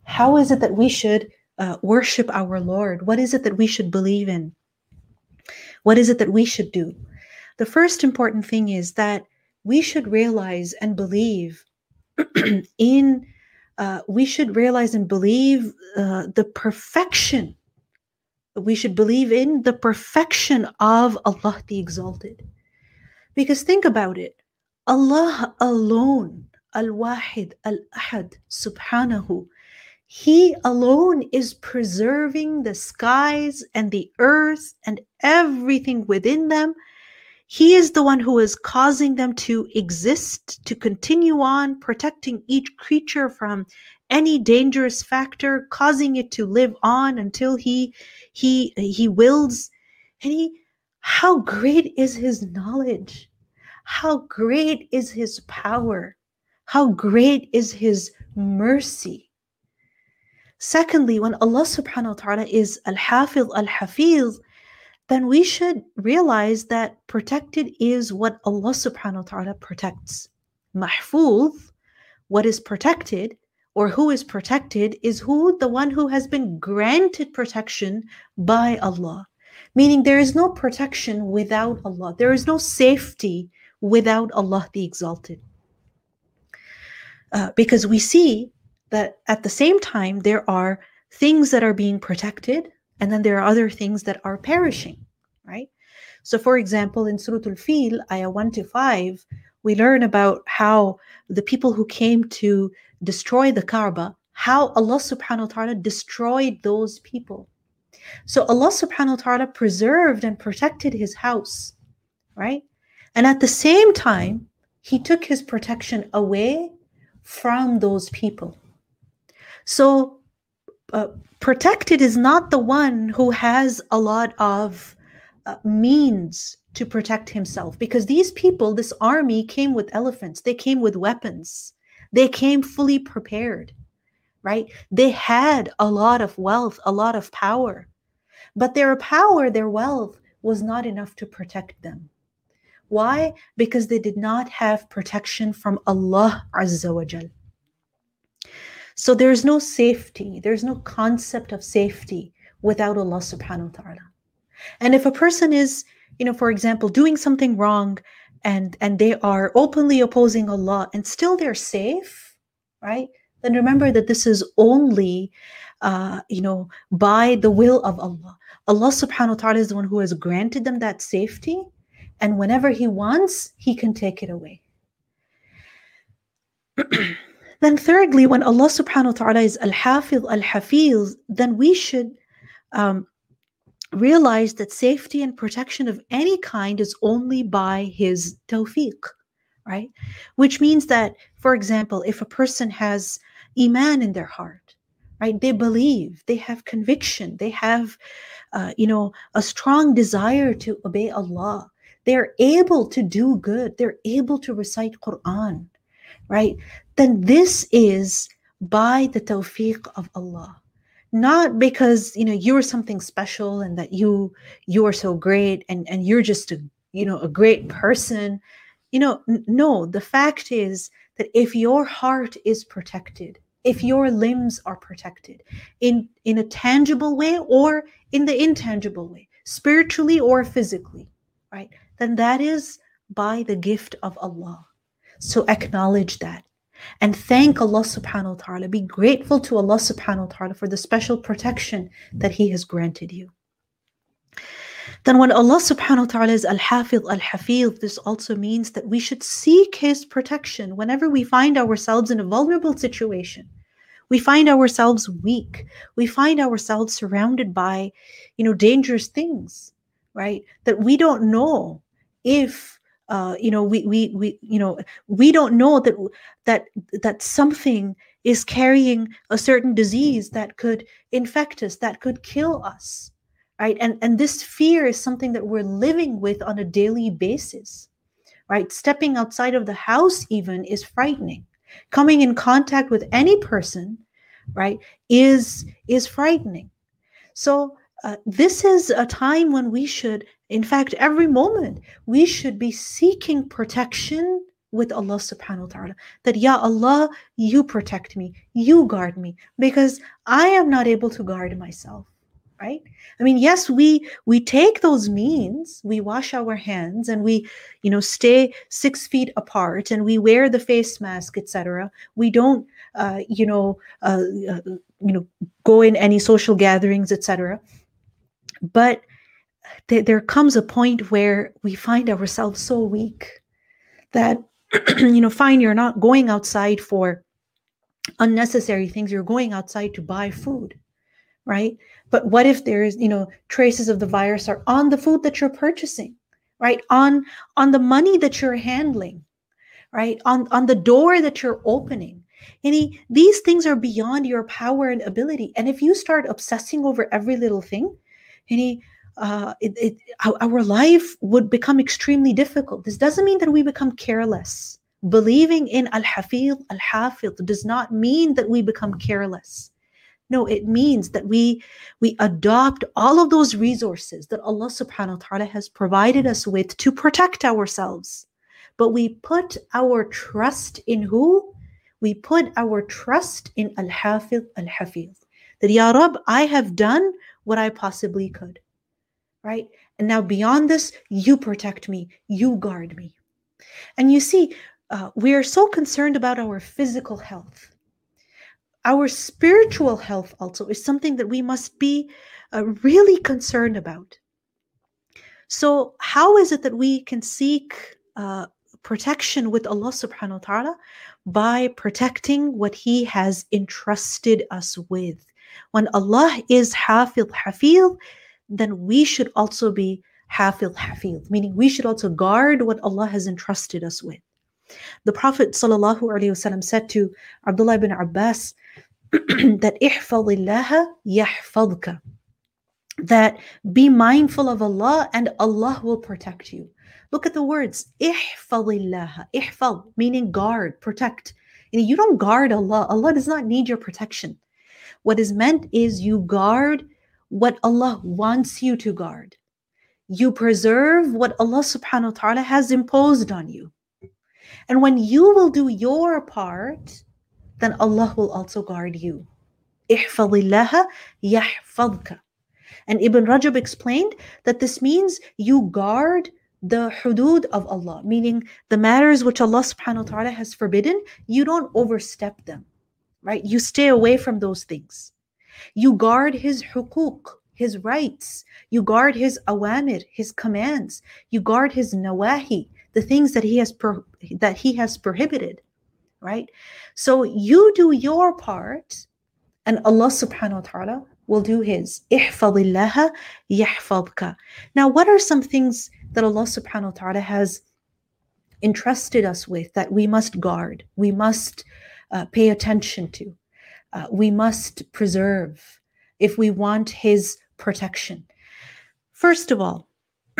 How is it that we should worship our Lord? What is it that we should believe in? What is it that we should do? The first important thing is that we should realize and believe in, we should realize and believe the perfection. We should believe in the perfection of Allah the Exalted. Because think about it. Allah alone, Al-Wahid, Al-Ahad, Subhanahu, He alone is preserving the skies and the earth and everything within them. He is the one who is causing them to exist, to continue on, protecting each creature from any dangerous factor, causing it to live on until he wills. And how great is His knowledge? How great is His power? How great is His mercy? Secondly, when Allah subhanahu wa ta'ala is Al-Hafiz, Al-Hafiz, then we should realize that protected is what Allah subhanahu wa ta'ala protects. Mahfuz, what is protected, or who is protected, is who? The one who has been granted protection by Allah. Meaning there is no protection without Allah. There is no safety without Allah the Exalted. Because we see that at the same time, there are things that are being protected, and then there are other things that are perishing, right? So for example, in Surah Al-Fil, ayah 1-5, we learn about how the people who came to destroy the Kaaba, how Allah subhanahu wa ta'ala destroyed those people. So Allah subhanahu wa ta'ala preserved and protected His house, right? And at the same time, He took His protection away from those people. So protected is not the one who has a lot of means to protect himself, because these people, this army, came with elephants. They came with weapons. They came fully prepared, right? They had a lot of wealth, a lot of power, but their power, their wealth was not enough to protect them. Why? Because they did not have protection from Allah Azza wa Jal. So there's no safety, there's no concept of safety without Allah subhanahu wa ta'ala. And if a person is, for example, doing something wrong and they are openly opposing Allah and still they're safe, right? Then remember that this is only, by the will of Allah. Allah subhanahu wa ta'ala is the one who has granted them that safety. And whenever He wants, He can take it away. Then thirdly, when Allah subhanahu wa ta'ala is Al-Hafiz, Al-Hafiz, then we should realize that safety and protection of any kind is only by His tawfiq, right? Which means that, for example, if a person has iman in their heart, right? They believe, they have conviction, they have, a strong desire to obey Allah. They're able to do good. They're able to recite Quran, right? Then this is by the tawfiq of Allah. Not because, you're something special and that you are so great and you're just a great person. No, the fact is that if your heart is protected, if your limbs are protected in a tangible way or in the intangible way, spiritually or physically, right? Then that is by the gift of Allah. So acknowledge that and thank Allah subhanahu wa ta'ala. Be grateful to Allah subhanahu wa ta'ala for the special protection that He has granted you. Then when Allah subhanahu wa ta'ala is Al-Hafiz, Al-Hafiz, this also means that we should seek His protection whenever we find ourselves in a vulnerable situation. We find ourselves weak. We find ourselves surrounded by, dangerous things, right? That we don't know if we don't know that something is carrying a certain disease that could infect us, that could kill us, right? And this fear is something that we're living with on a daily basis, right? Stepping outside of the house even is frightening. Coming in contact with any person, right, is frightening. So this is a time when we should, in fact, every moment, we should be seeking protection with Allah subhanahu wa ta'ala. That, Ya Allah, you protect me, you guard me, because I am not able to guard myself, right? I mean, yes, we take those means, we wash our hands and we, stay 6 feet apart and we wear the face mask, etc. We don't, go in any social gatherings, etc. But there comes a point where we find ourselves so weak that, fine, you're not going outside for unnecessary things. You're going outside to buy food, right? But what if there's, traces of the virus are on the food that you're purchasing, right? On the money that you're handling, right? On the door that you're opening. These things are beyond your power and ability. And if you start obsessing over every little thing, our life would become extremely difficult. This doesn't mean that we become careless. Believing in Al-Hafiz, Al-Hafid does not mean that we become careless. No, it means that we adopt all of those resources that Allah subhanahu wa ta'ala has provided us with to protect ourselves. But we put our trust in who? We put our trust in Al-Hafiz, Al-Hafiz. That, Ya Rab, I have done what I possibly could. Right? And now beyond this, you protect me, you guard me. And you see, we are so concerned about our physical health. Our spiritual health also is something that we must be really concerned about. So how is it that we can seek protection with Allah subhanahu wa ta'ala? By protecting what He has entrusted us with. When Allah is Hafiz, Hafiz, then we should also be Hafiz, Hafiz, meaning we should also guard what Allah has entrusted us with. The Prophet ﷺ said to Abdullah ibn Abbas that ihfadhillaha yahfadhka, that be mindful of Allah and Allah will protect you. Look at the words, ihfadhillaha, ihfadh, meaning guard, protect. You don't guard Allah. Allah does not need your protection. What is meant is you guard what Allah wants you to guard. You preserve what Allah subhanahu wa ta'ala has imposed on you. And when you will do your part, then Allah will also guard you. Ihfadhillaha yahfadhka. And Ibn Rajab explained that this means you guard the hudud of Allah, meaning the matters which Allah subhanahu wa ta'ala has forbidden, you don't overstep them, right? You stay away from those things. You guard His huquq, His rights. You guard His awamir, His commands. You guard His nawahi, the things that He has prohibited, right? So you do your part, and Allah subhanahu wa ta'ala will do His. Ihfadhillaha yahfadhka. Now, what are some things that Allah subhanahu wa ta'ala has entrusted us with that we must guard, we must pay attention to? We must preserve if we want His protection. First of all,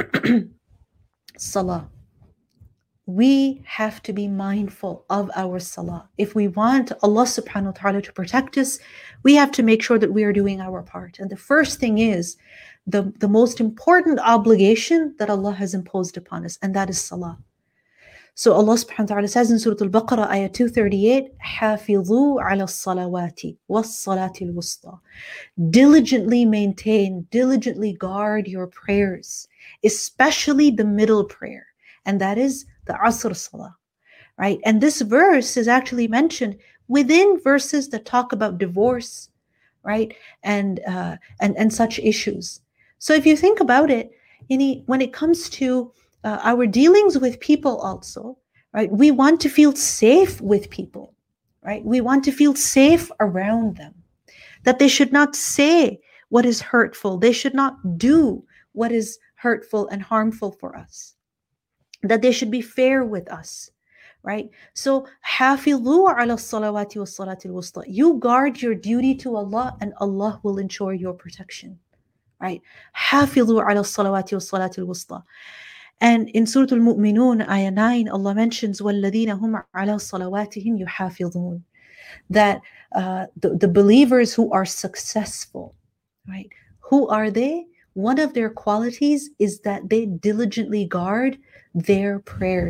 salah. We have to be mindful of our salah. If we want Allah subhanahu wa ta'ala to protect us, we have to make sure that we are doing our part. And the first thing is the most important obligation that Allah has imposed upon us, and that is salah. So Allah subhanahu wa ta'ala says in Surah Al-Baqarah, ayah 238, حَافِظُوا عَلَى الصَّلَوَاتِ وَالصَّلَاةِ الْوُسْطَى. Diligently maintain, diligently guard your prayers, especially the middle prayer, and that is the Asr Salah, right? And this verse is actually mentioned within verses that talk about divorce, right? And such issues. So if you think about it, when it comes to our dealings with people also, right? We want to feel safe with people, right? We want to feel safe around them, that they should not say what is hurtful. They should not do what is hurtful and harmful for us, that they should be fair with us, right? So, حَافِظُوا عَلَى الصَّلَوَاتِ وَالصَّلَاةِ الْوُسْطَى. You guard your duty to Allah and Allah will ensure your protection, right? حَافِظُوا عَلَى الصَّلَوَاتِ وَالصَّلَاةِ الْوُسْطَى. And in Surah Al-Mu'minun, ayah 9, Allah mentions, وَالَّذِينَ هُمْ عَلَى صَلَوَاتِهِمْ يُحَافِظُونَ. That the believers who are successful, right? Who are they? One of their qualities is that they diligently guard their prayers.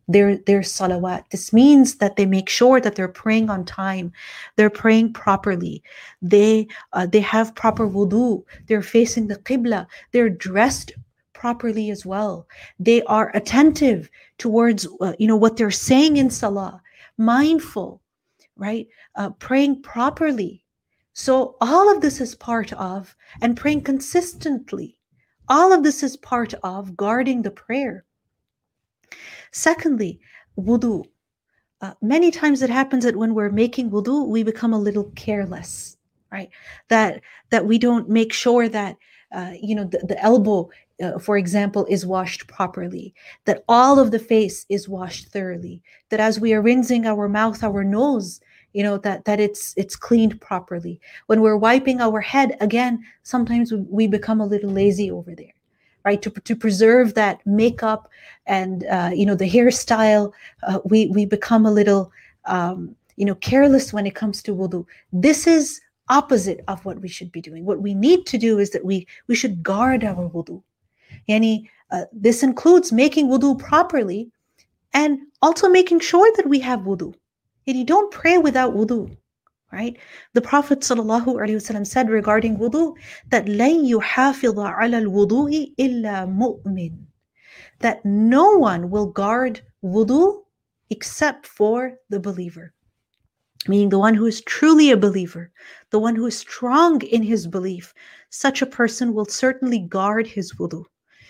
their salawat. This means that they make sure that they're praying on time, they're praying properly, they have proper wudu, they're facing the qibla, they're dressed properly as well, they are attentive towards what they're saying in salah, mindful, right? Praying properly. So all of this is part of, and praying consistently, all of this is part of guarding the prayer. Secondly, wudu. Many times it happens that when we're making wudu, we become a little careless, right? That we don't make sure that the elbow, for example, is washed properly, that all of the face is washed thoroughly, that as we are rinsing our mouth, our nose, that it's cleaned properly. When we're wiping our head, again, sometimes we become a little lazy over there, right? To preserve that makeup and the hairstyle, we become a little careless when it comes to wudu. This is opposite of what we should be doing. What we need to do is that we should guard our wudu. This includes making wudu properly and also making sure that we have wudu. And you don't pray without wudu, right? The Prophet ﷺ said regarding wudu that لَن يُحَافِظَ عَلَى الْوُضُوءِ إِلَّا مُؤْمِنٌ, that no one will guard wudu except for the believer, meaning the one who is truly a believer, the one who is strong in his belief. Such a person will certainly guard his wudu.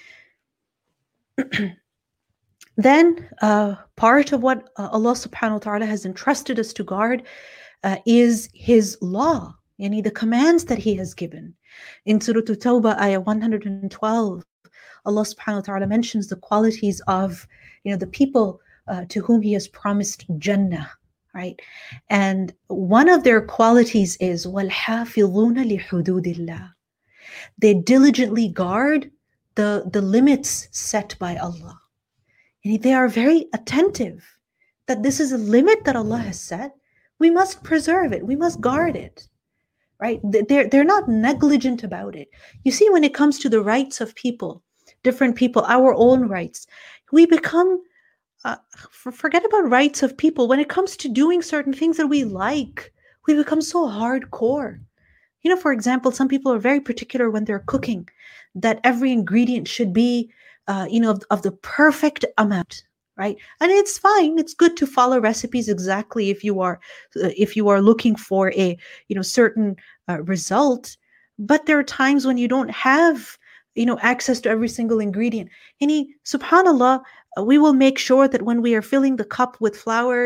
Then part of what Allah subhanahu wa ta'ala has entrusted us to guard is His law, the commands that He has given. In Surah At-Tawbah, ayah 112, Allah subhanahu wa ta'ala mentions the qualities of the people to whom He has promised Jannah, right? And one of their qualities is وَالْحَافِظُونَ لِحُدُودِ اللَّهِ. They diligently guard the limits set by Allah. And they are very attentive that this is a limit that Allah has set. We must preserve it. We must guard it, right? They're not negligent about it. You see, when it comes to the rights of people, different people, our own rights, we become, forget about rights of people. When it comes to doing certain things that we like, we become so hardcore. For example, some people are very particular when they're cooking, that every ingredient should be of the perfect amount, right? And it's fine. It's good to follow recipes exactly if you are looking for a certain result. But there are times when you don't have access to every single ingredient. Subhanallah, we will make sure that when we are filling the cup with flour,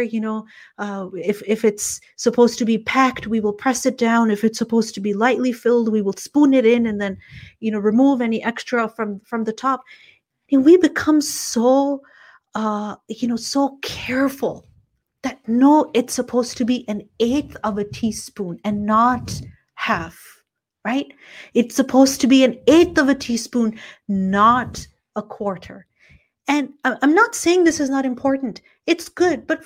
if it's supposed to be packed, we will press it down. If it's supposed to be lightly filled, we will spoon it in and then remove any extra from the top. And we become so so careful that no, it's supposed to be 1/8 of a teaspoon and not half, right? It's supposed to be 1/8 of a teaspoon, not 1/4. And I'm not saying this is not important. It's good, but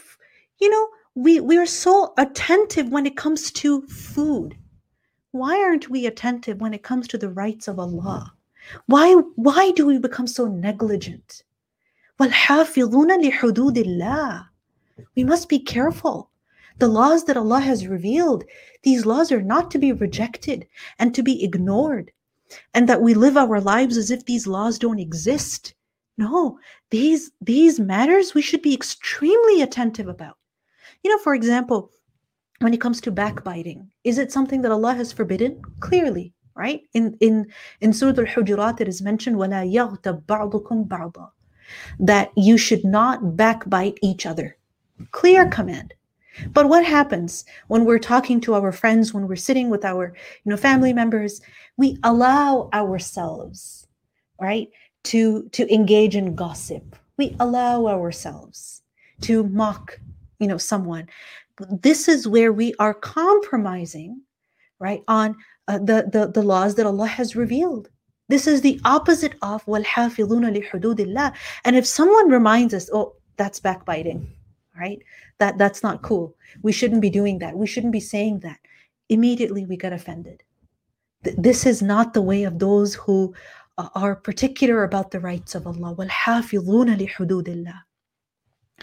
we are so attentive when it comes to food. Why aren't we attentive when it comes to the rights of Allah? Why do we become so negligent? وَالْحَافِظُونَ لِحُدُودِ اللَّهِ. We must be careful. The laws that Allah has revealed, these laws are not to be rejected and to be ignored, and that we live our lives as if these laws don't exist. No, these matters we should be extremely attentive about. For example, when it comes to backbiting, is it something that Allah has forbidden? Clearly, right? In Surah Al-Hujurat, it is mentioned, وَلَا يَغْتَبْ بَعْضُكُمْ بَعْضًا, that you should not backbite each other. Clear command. But what happens when we're talking to our friends, when we're sitting with our family members, we allow ourselves, right, to engage in gossip. We allow ourselves to mock someone. This is where we are compromising, right, on the laws that Allah has revealed. This is the opposite of وَالْحَافِظُونَ لِحُدُودِ اللَّهِ. And if someone reminds us, oh, that's backbiting, right? That's not cool. We shouldn't be doing that. We shouldn't be saying that. Immediately we get offended. This is not the way of those who are particular about the rights of Allah. وَالْحَافِظُونَ لِحُدُودِ اللَّهِ.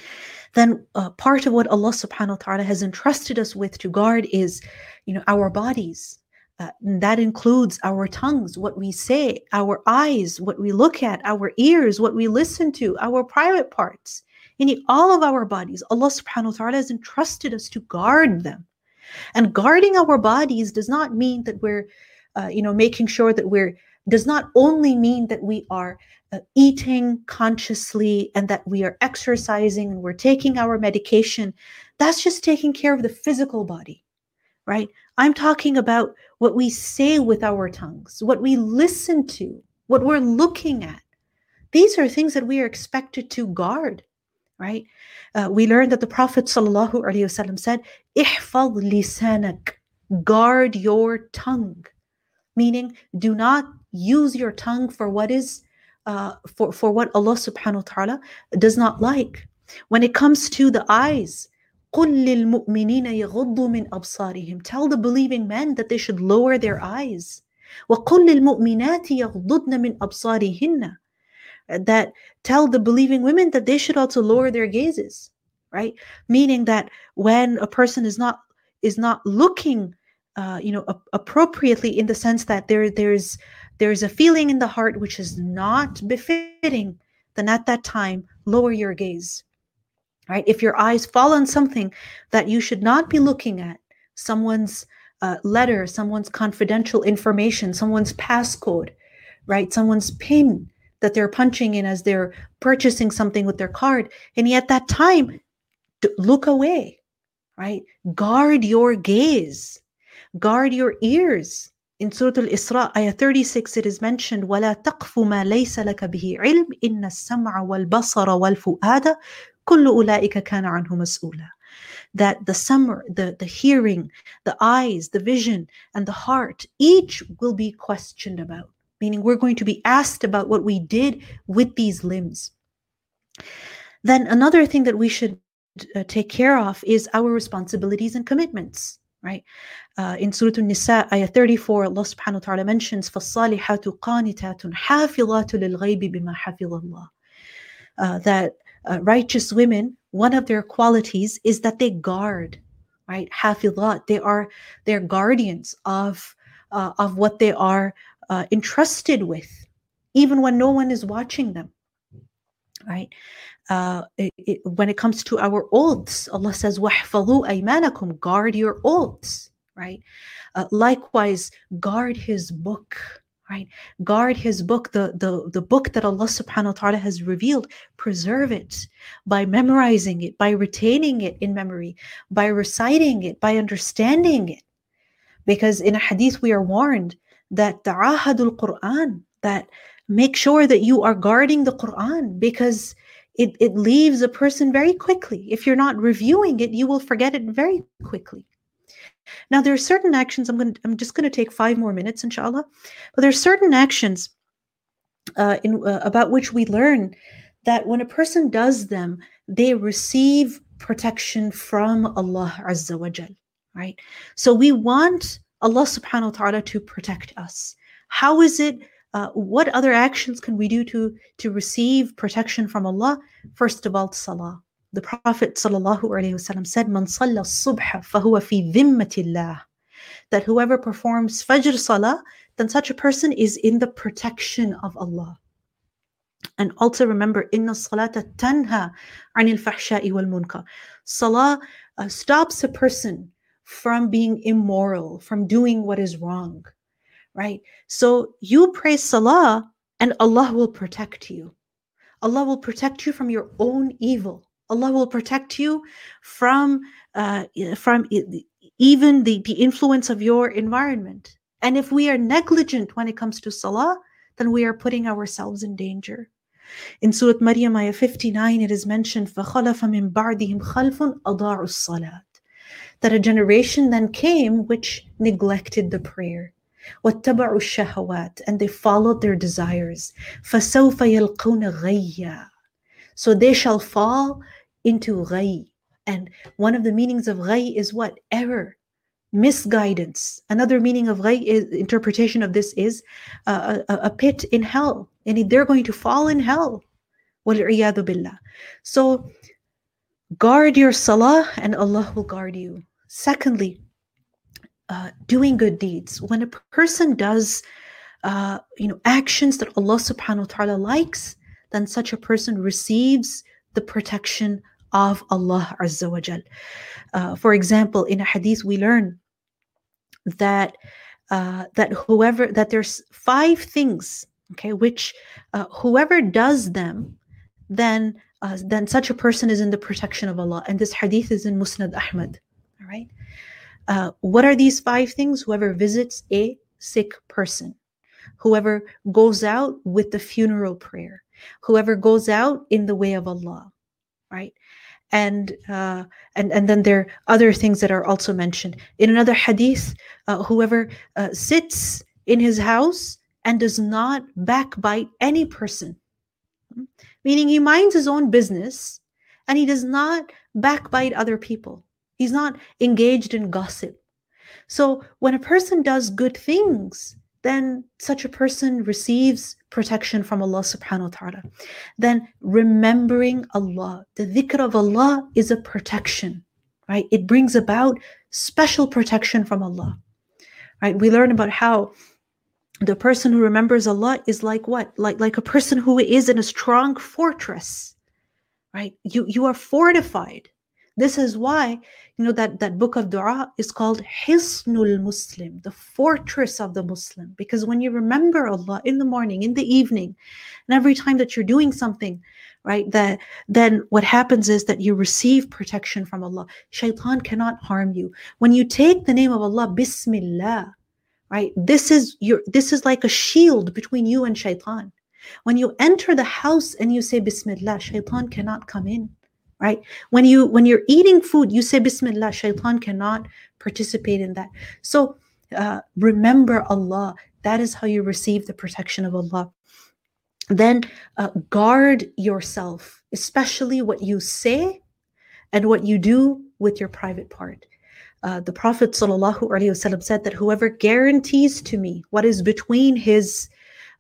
then part of what Allah subhanahu wa ta'ala has entrusted us with to guard is, our bodies. That includes our tongues, what we say, our eyes, what we look at, our ears, what we listen to, our private parts. All of our bodies, Allah subhanahu wa ta'ala has entrusted us to guard them. And guarding our bodies does not mean that we're, making sure that does not only mean that we are eating consciously and that we are exercising and we're taking our medication. That's just taking care of the physical body, right? I'm talking about what we say with our tongues, what we listen to, what we're looking at. These are things that we are expected to guard, right? We learned that the Prophet ﷺ said, "Ihfaz lisanak," guard your tongue, meaning do not use your tongue for what is for what Allah subhanahu wa ta'ala does not like. When it comes to the eyes, قُلْ لِلْمُؤْمِنِينَ يَغُضُّوا مِنْ أَبْصَارِهِمْ, tell the believing men that they should lower their eyes. وَقُلْ لِلْمُؤْمِنَاتِ يَغْضُضْنَ مِنْ أَبْصَارِهِنَّ, that tell the believing women that they should also lower their gazes, right? Meaning that when a person is not looking appropriately, in the sense that there's a feeling in the heart which is not befitting, then at that time lower your gaze, right? If your eyes fall on something that you should not be looking at, someone's letter, someone's confidential information, someone's passcode, right? Someone's PIN that they're punching in as they're purchasing something with their card, and yet that time, look away, right? Guard your gaze, guard your ears. In Surah Al-Isra, ayah 36, it is mentioned, وَلَا تَقْفُ مَا لَيْسَ لَكَ بِهِ عِلْمٍ إِنَّ السَّمْعَ وَالْبَصَرَ وَالْفُؤَادَ كُلُّ أُولَٰئِكَ كَانَ عَنْهُ مَسْئُولًا. That the samr, the hearing, the eyes, the vision, and the heart, each will be questioned about. Meaning we're going to be asked about what we did with these limbs. Then another thing that we should take care of is our responsibilities and commitments, right? In Surah An-Nisa, ayah 34, Allah subhanahu wa ta'ala mentions, فَالصَّالِحَاتُ قَانِتَاتٌ حَافِظَاتُ لِلْغَيْبِ بِمَا حَفِظَ اللَّهِ. That righteous women, one of their qualities is that they guard, right? حَافِظَات, they're guardians of what they are entrusted with, even when no one is watching them, right? When it comes to our oaths, Allah says, وَاحْفَظُوا أَيْمَانَكُمْ, guard your oaths, right? Likewise, guard His book, right? Guard His book, the book that Allah subhanahu wa ta'ala has revealed. Preserve it by memorizing it, by retaining it in memory, by reciting it, by understanding it. Because in a hadith we are warned that ta'ahadul Quran, that make sure that you are guarding the Quran, because it leaves a person very quickly. If you're not reviewing it, you will forget it very quickly. Now there are certain actions, I'm just going to take 5 more minutes, inshallah, but there are certain actions about which we learn that when a person does them, they receive protection from Allah Azza wa Jal, right? So we want Allah subhanahu wa ta'ala to protect us. How is it? What other actions can we do to receive protection from Allah? First of all, salah. The Prophet sallallahu alaihi wasallam said, "Man salla as-subha fahuwa fi dhimmatillah." That whoever performs Fajr salah, then such a person is in the protection of Allah. And also remember, inna salata tanha anil fahsha'i wal munkar. Salah stops a person from being immoral, from doing what is wrong, right? So you pray salah and Allah will protect you. Allah will protect you from your own evil. Allah will protect you from even the influence of your environment. And if we are negligent when it comes to salah, then we are putting ourselves in danger. In Surah Maryam, ayah 59, it is mentioned, فَخَلَفَ مِن بَعْدِهِمْ خَلْفٌ أَضَاعُوا الصَّلَاةِ, that a generation then came which neglected the prayer. وَاتَّبَعُوا الشَّهَوَاتِ, and they followed their desires. فَسَوْفَ يَلْقَوْنَ غَيًّا, so they shall fall into ghay. And one of the meanings of ghay is what? Error, misguidance. Another meaning of ghay is, interpretation of this is a pit in hell, and they're going to fall in hell. وَالْعِيَاذُ بِاللَّهِ. So guard your salah and Allah will guard you. Secondly, doing good deeds. When a person does actions that Allah subhanahu wa ta'ala likes, then such a person receives the protection of Allah Azza wa Jal. For example, in a hadith we learn that there's 5 things, okay, which whoever does them, then such a person is in the protection of Allah. And this hadith is in Musnad Ahmad. All right. What are these 5 things? Whoever visits a sick person, whoever goes out with the funeral prayer, whoever goes out in the way of Allah, right? And then there are other things that are also mentioned in another hadith. Whoever sits in his house and does not backbite any person, meaning he minds his own business and he does not backbite other people. He's not engaged in gossip. So when a person does good things, then such a person receives protection from Allah subhanahu wa ta'ala. Then remembering Allah, the dhikr of Allah is a protection, right? It brings about special protection from Allah, right? We learn about how the person who remembers Allah is like what? Like a person who is in a strong fortress, right? You are fortified. This is why, that book of dua is called Hisnul Muslim, the fortress of the Muslim. Because when you remember Allah in the morning, in the evening, and every time that you're doing something, right, then what happens is that you receive protection from Allah. Shaitan cannot harm you. When you take the name of Allah, Bismillah, right, this is like a shield between you and Shaitan. When you enter the house and you say Bismillah, Shaitan cannot come in. Right? When you're eating food, you say Bismillah, Shaitan cannot participate in that. So remember Allah. That is how you receive the protection of Allah. Then guard yourself, especially what you say and what you do with your private part. The Prophet ﷺ said that whoever guarantees to me what is between his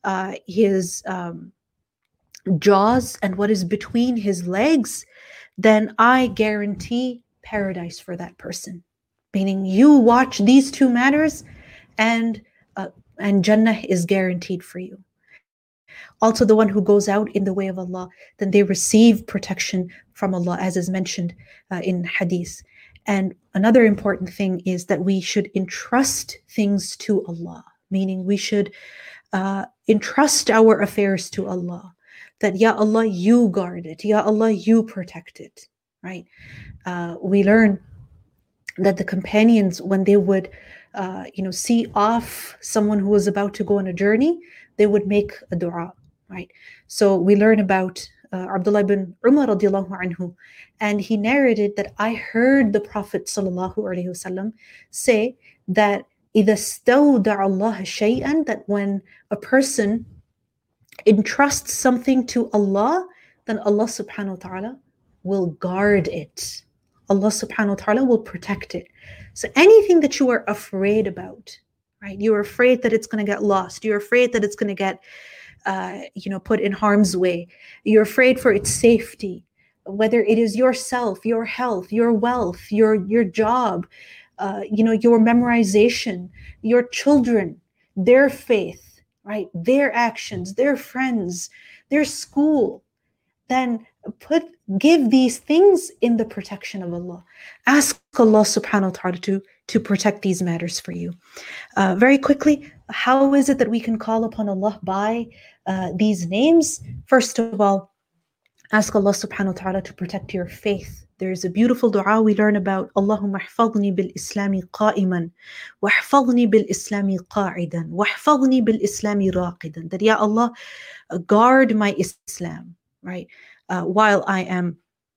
jaws and what is between his legs, then I guarantee paradise for that person. Meaning you watch these 2 matters and Jannah is guaranteed for you. Also, the one who goes out in the way of Allah, then they receive protection from Allah, as is mentioned in hadith. And another important thing is that we should entrust things to Allah, meaning we should entrust our affairs to Allah. That, Ya Allah, you guard it. Ya Allah, you protect it, right? We learn that the companions, when they would, see off someone who was about to go on a journey, they would make a dua, right? So we learn about Abdullah ibn Umar radiallahu anhu, and he narrated that I heard the Prophet sallallahu alaihi wasallam say that إِذَا اسْتَوْدَعَ اللَّهَ شَيْئًا, that when a person entrusts something to Allah, then Allah subhanahu wa ta'ala will guard it. Allah subhanahu wa ta'ala will protect it. So anything that you are afraid about, right? You're afraid that it's going to get lost. You're afraid that it's going to get, put in harm's way. You're afraid for its safety, whether it is yourself, your health, your wealth, your job, your memorization, your children, their faith, right? Their actions, their friends, their school. Then give these things in the protection of Allah. Ask Allah subhanahu wa ta'ala to protect these matters for you. Very quickly, how is it that we can call upon Allah by these names? First of all, ask Allah subhanahu wa ta'ala to protect your faith. There's a beautiful dua we learn about. Allahumma ihfadni bil islami qa'iman, wa ihfadni bil islami qa'idan, wa ihfadni bil islami raqidan. That, Ya Allah, guard my Islam, right? While I am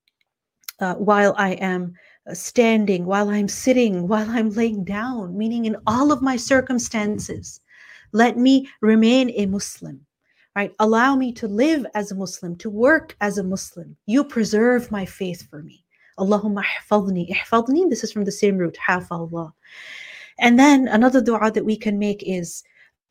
standing, while I'm sitting, while I'm laying down, meaning in all of my circumstances, let me remain a Muslim. Right? Allow me to live as a Muslim, to work as a Muslim. You preserve my faith for me. Allahumma ihfadni. Ihfadni, this is from the same root, hafa Allah. And then another dua that we can make is,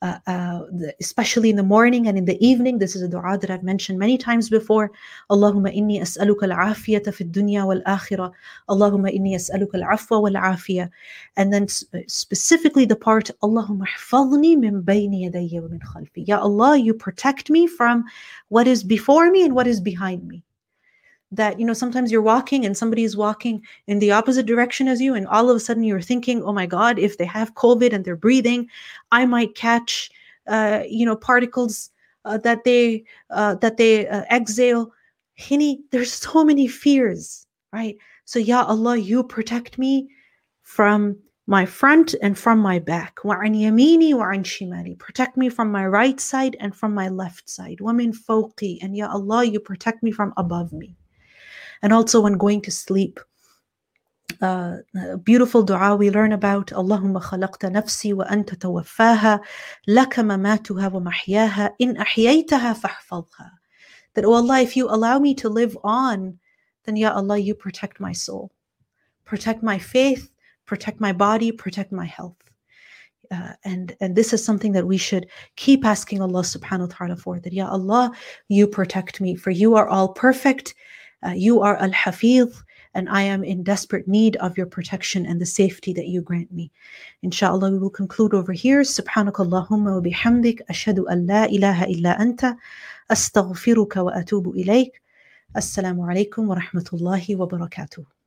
especially in the morning and in the evening. This is a dua that I've mentioned many times before. Allahumma inni as'aluka al-afiyata fi dunya wal-akhirah. Allahumma inni as'aluka al-afwa wal-afiyah. And then specifically the part, Allahumma hfadhni min bayni yadayya wa min khalfi. Ya Allah, you protect me from what is before me and what is behind me. That, sometimes you're walking and somebody is walking in the opposite direction as you, and all of a sudden you're thinking, oh my God, if they have COVID and they're breathing, I might catch, particles that they exhale. There's so many fears, right? So, Ya Allah, you protect me from my front and from my back. وَعَنْ يَمِينِي وَعَنْ شِمَالِي. Protect me from my right side and from my left side. وَمِنْ فَوْقِي. And Ya Allah, you protect me from above me. And also when going to sleep, a beautiful dua we learn about, Allahumma khalaqta nafsi wa anta tawaffaha, laka mamatuha wa mahyaha, in ahyaytaha fahfadha. That, oh Allah, if you allow me to live on, then Ya Allah, you protect my soul, protect my faith, protect my body, protect my health. And this is something that we should keep asking Allah subhanahu wa ta'ala for, that Ya Allah, you protect me, for you are all perfect. You are Al-Hafiz, and I am in desperate need of your protection and the safety that you grant me. Inshallah, we will conclude over here. Subhanakallahumma wa bihamdik, ashhadu an la ilaha illa anta, astaghfiruka wa atubu ilayk. Assalamu alaikum wa rahmatullahi wa barakatuh.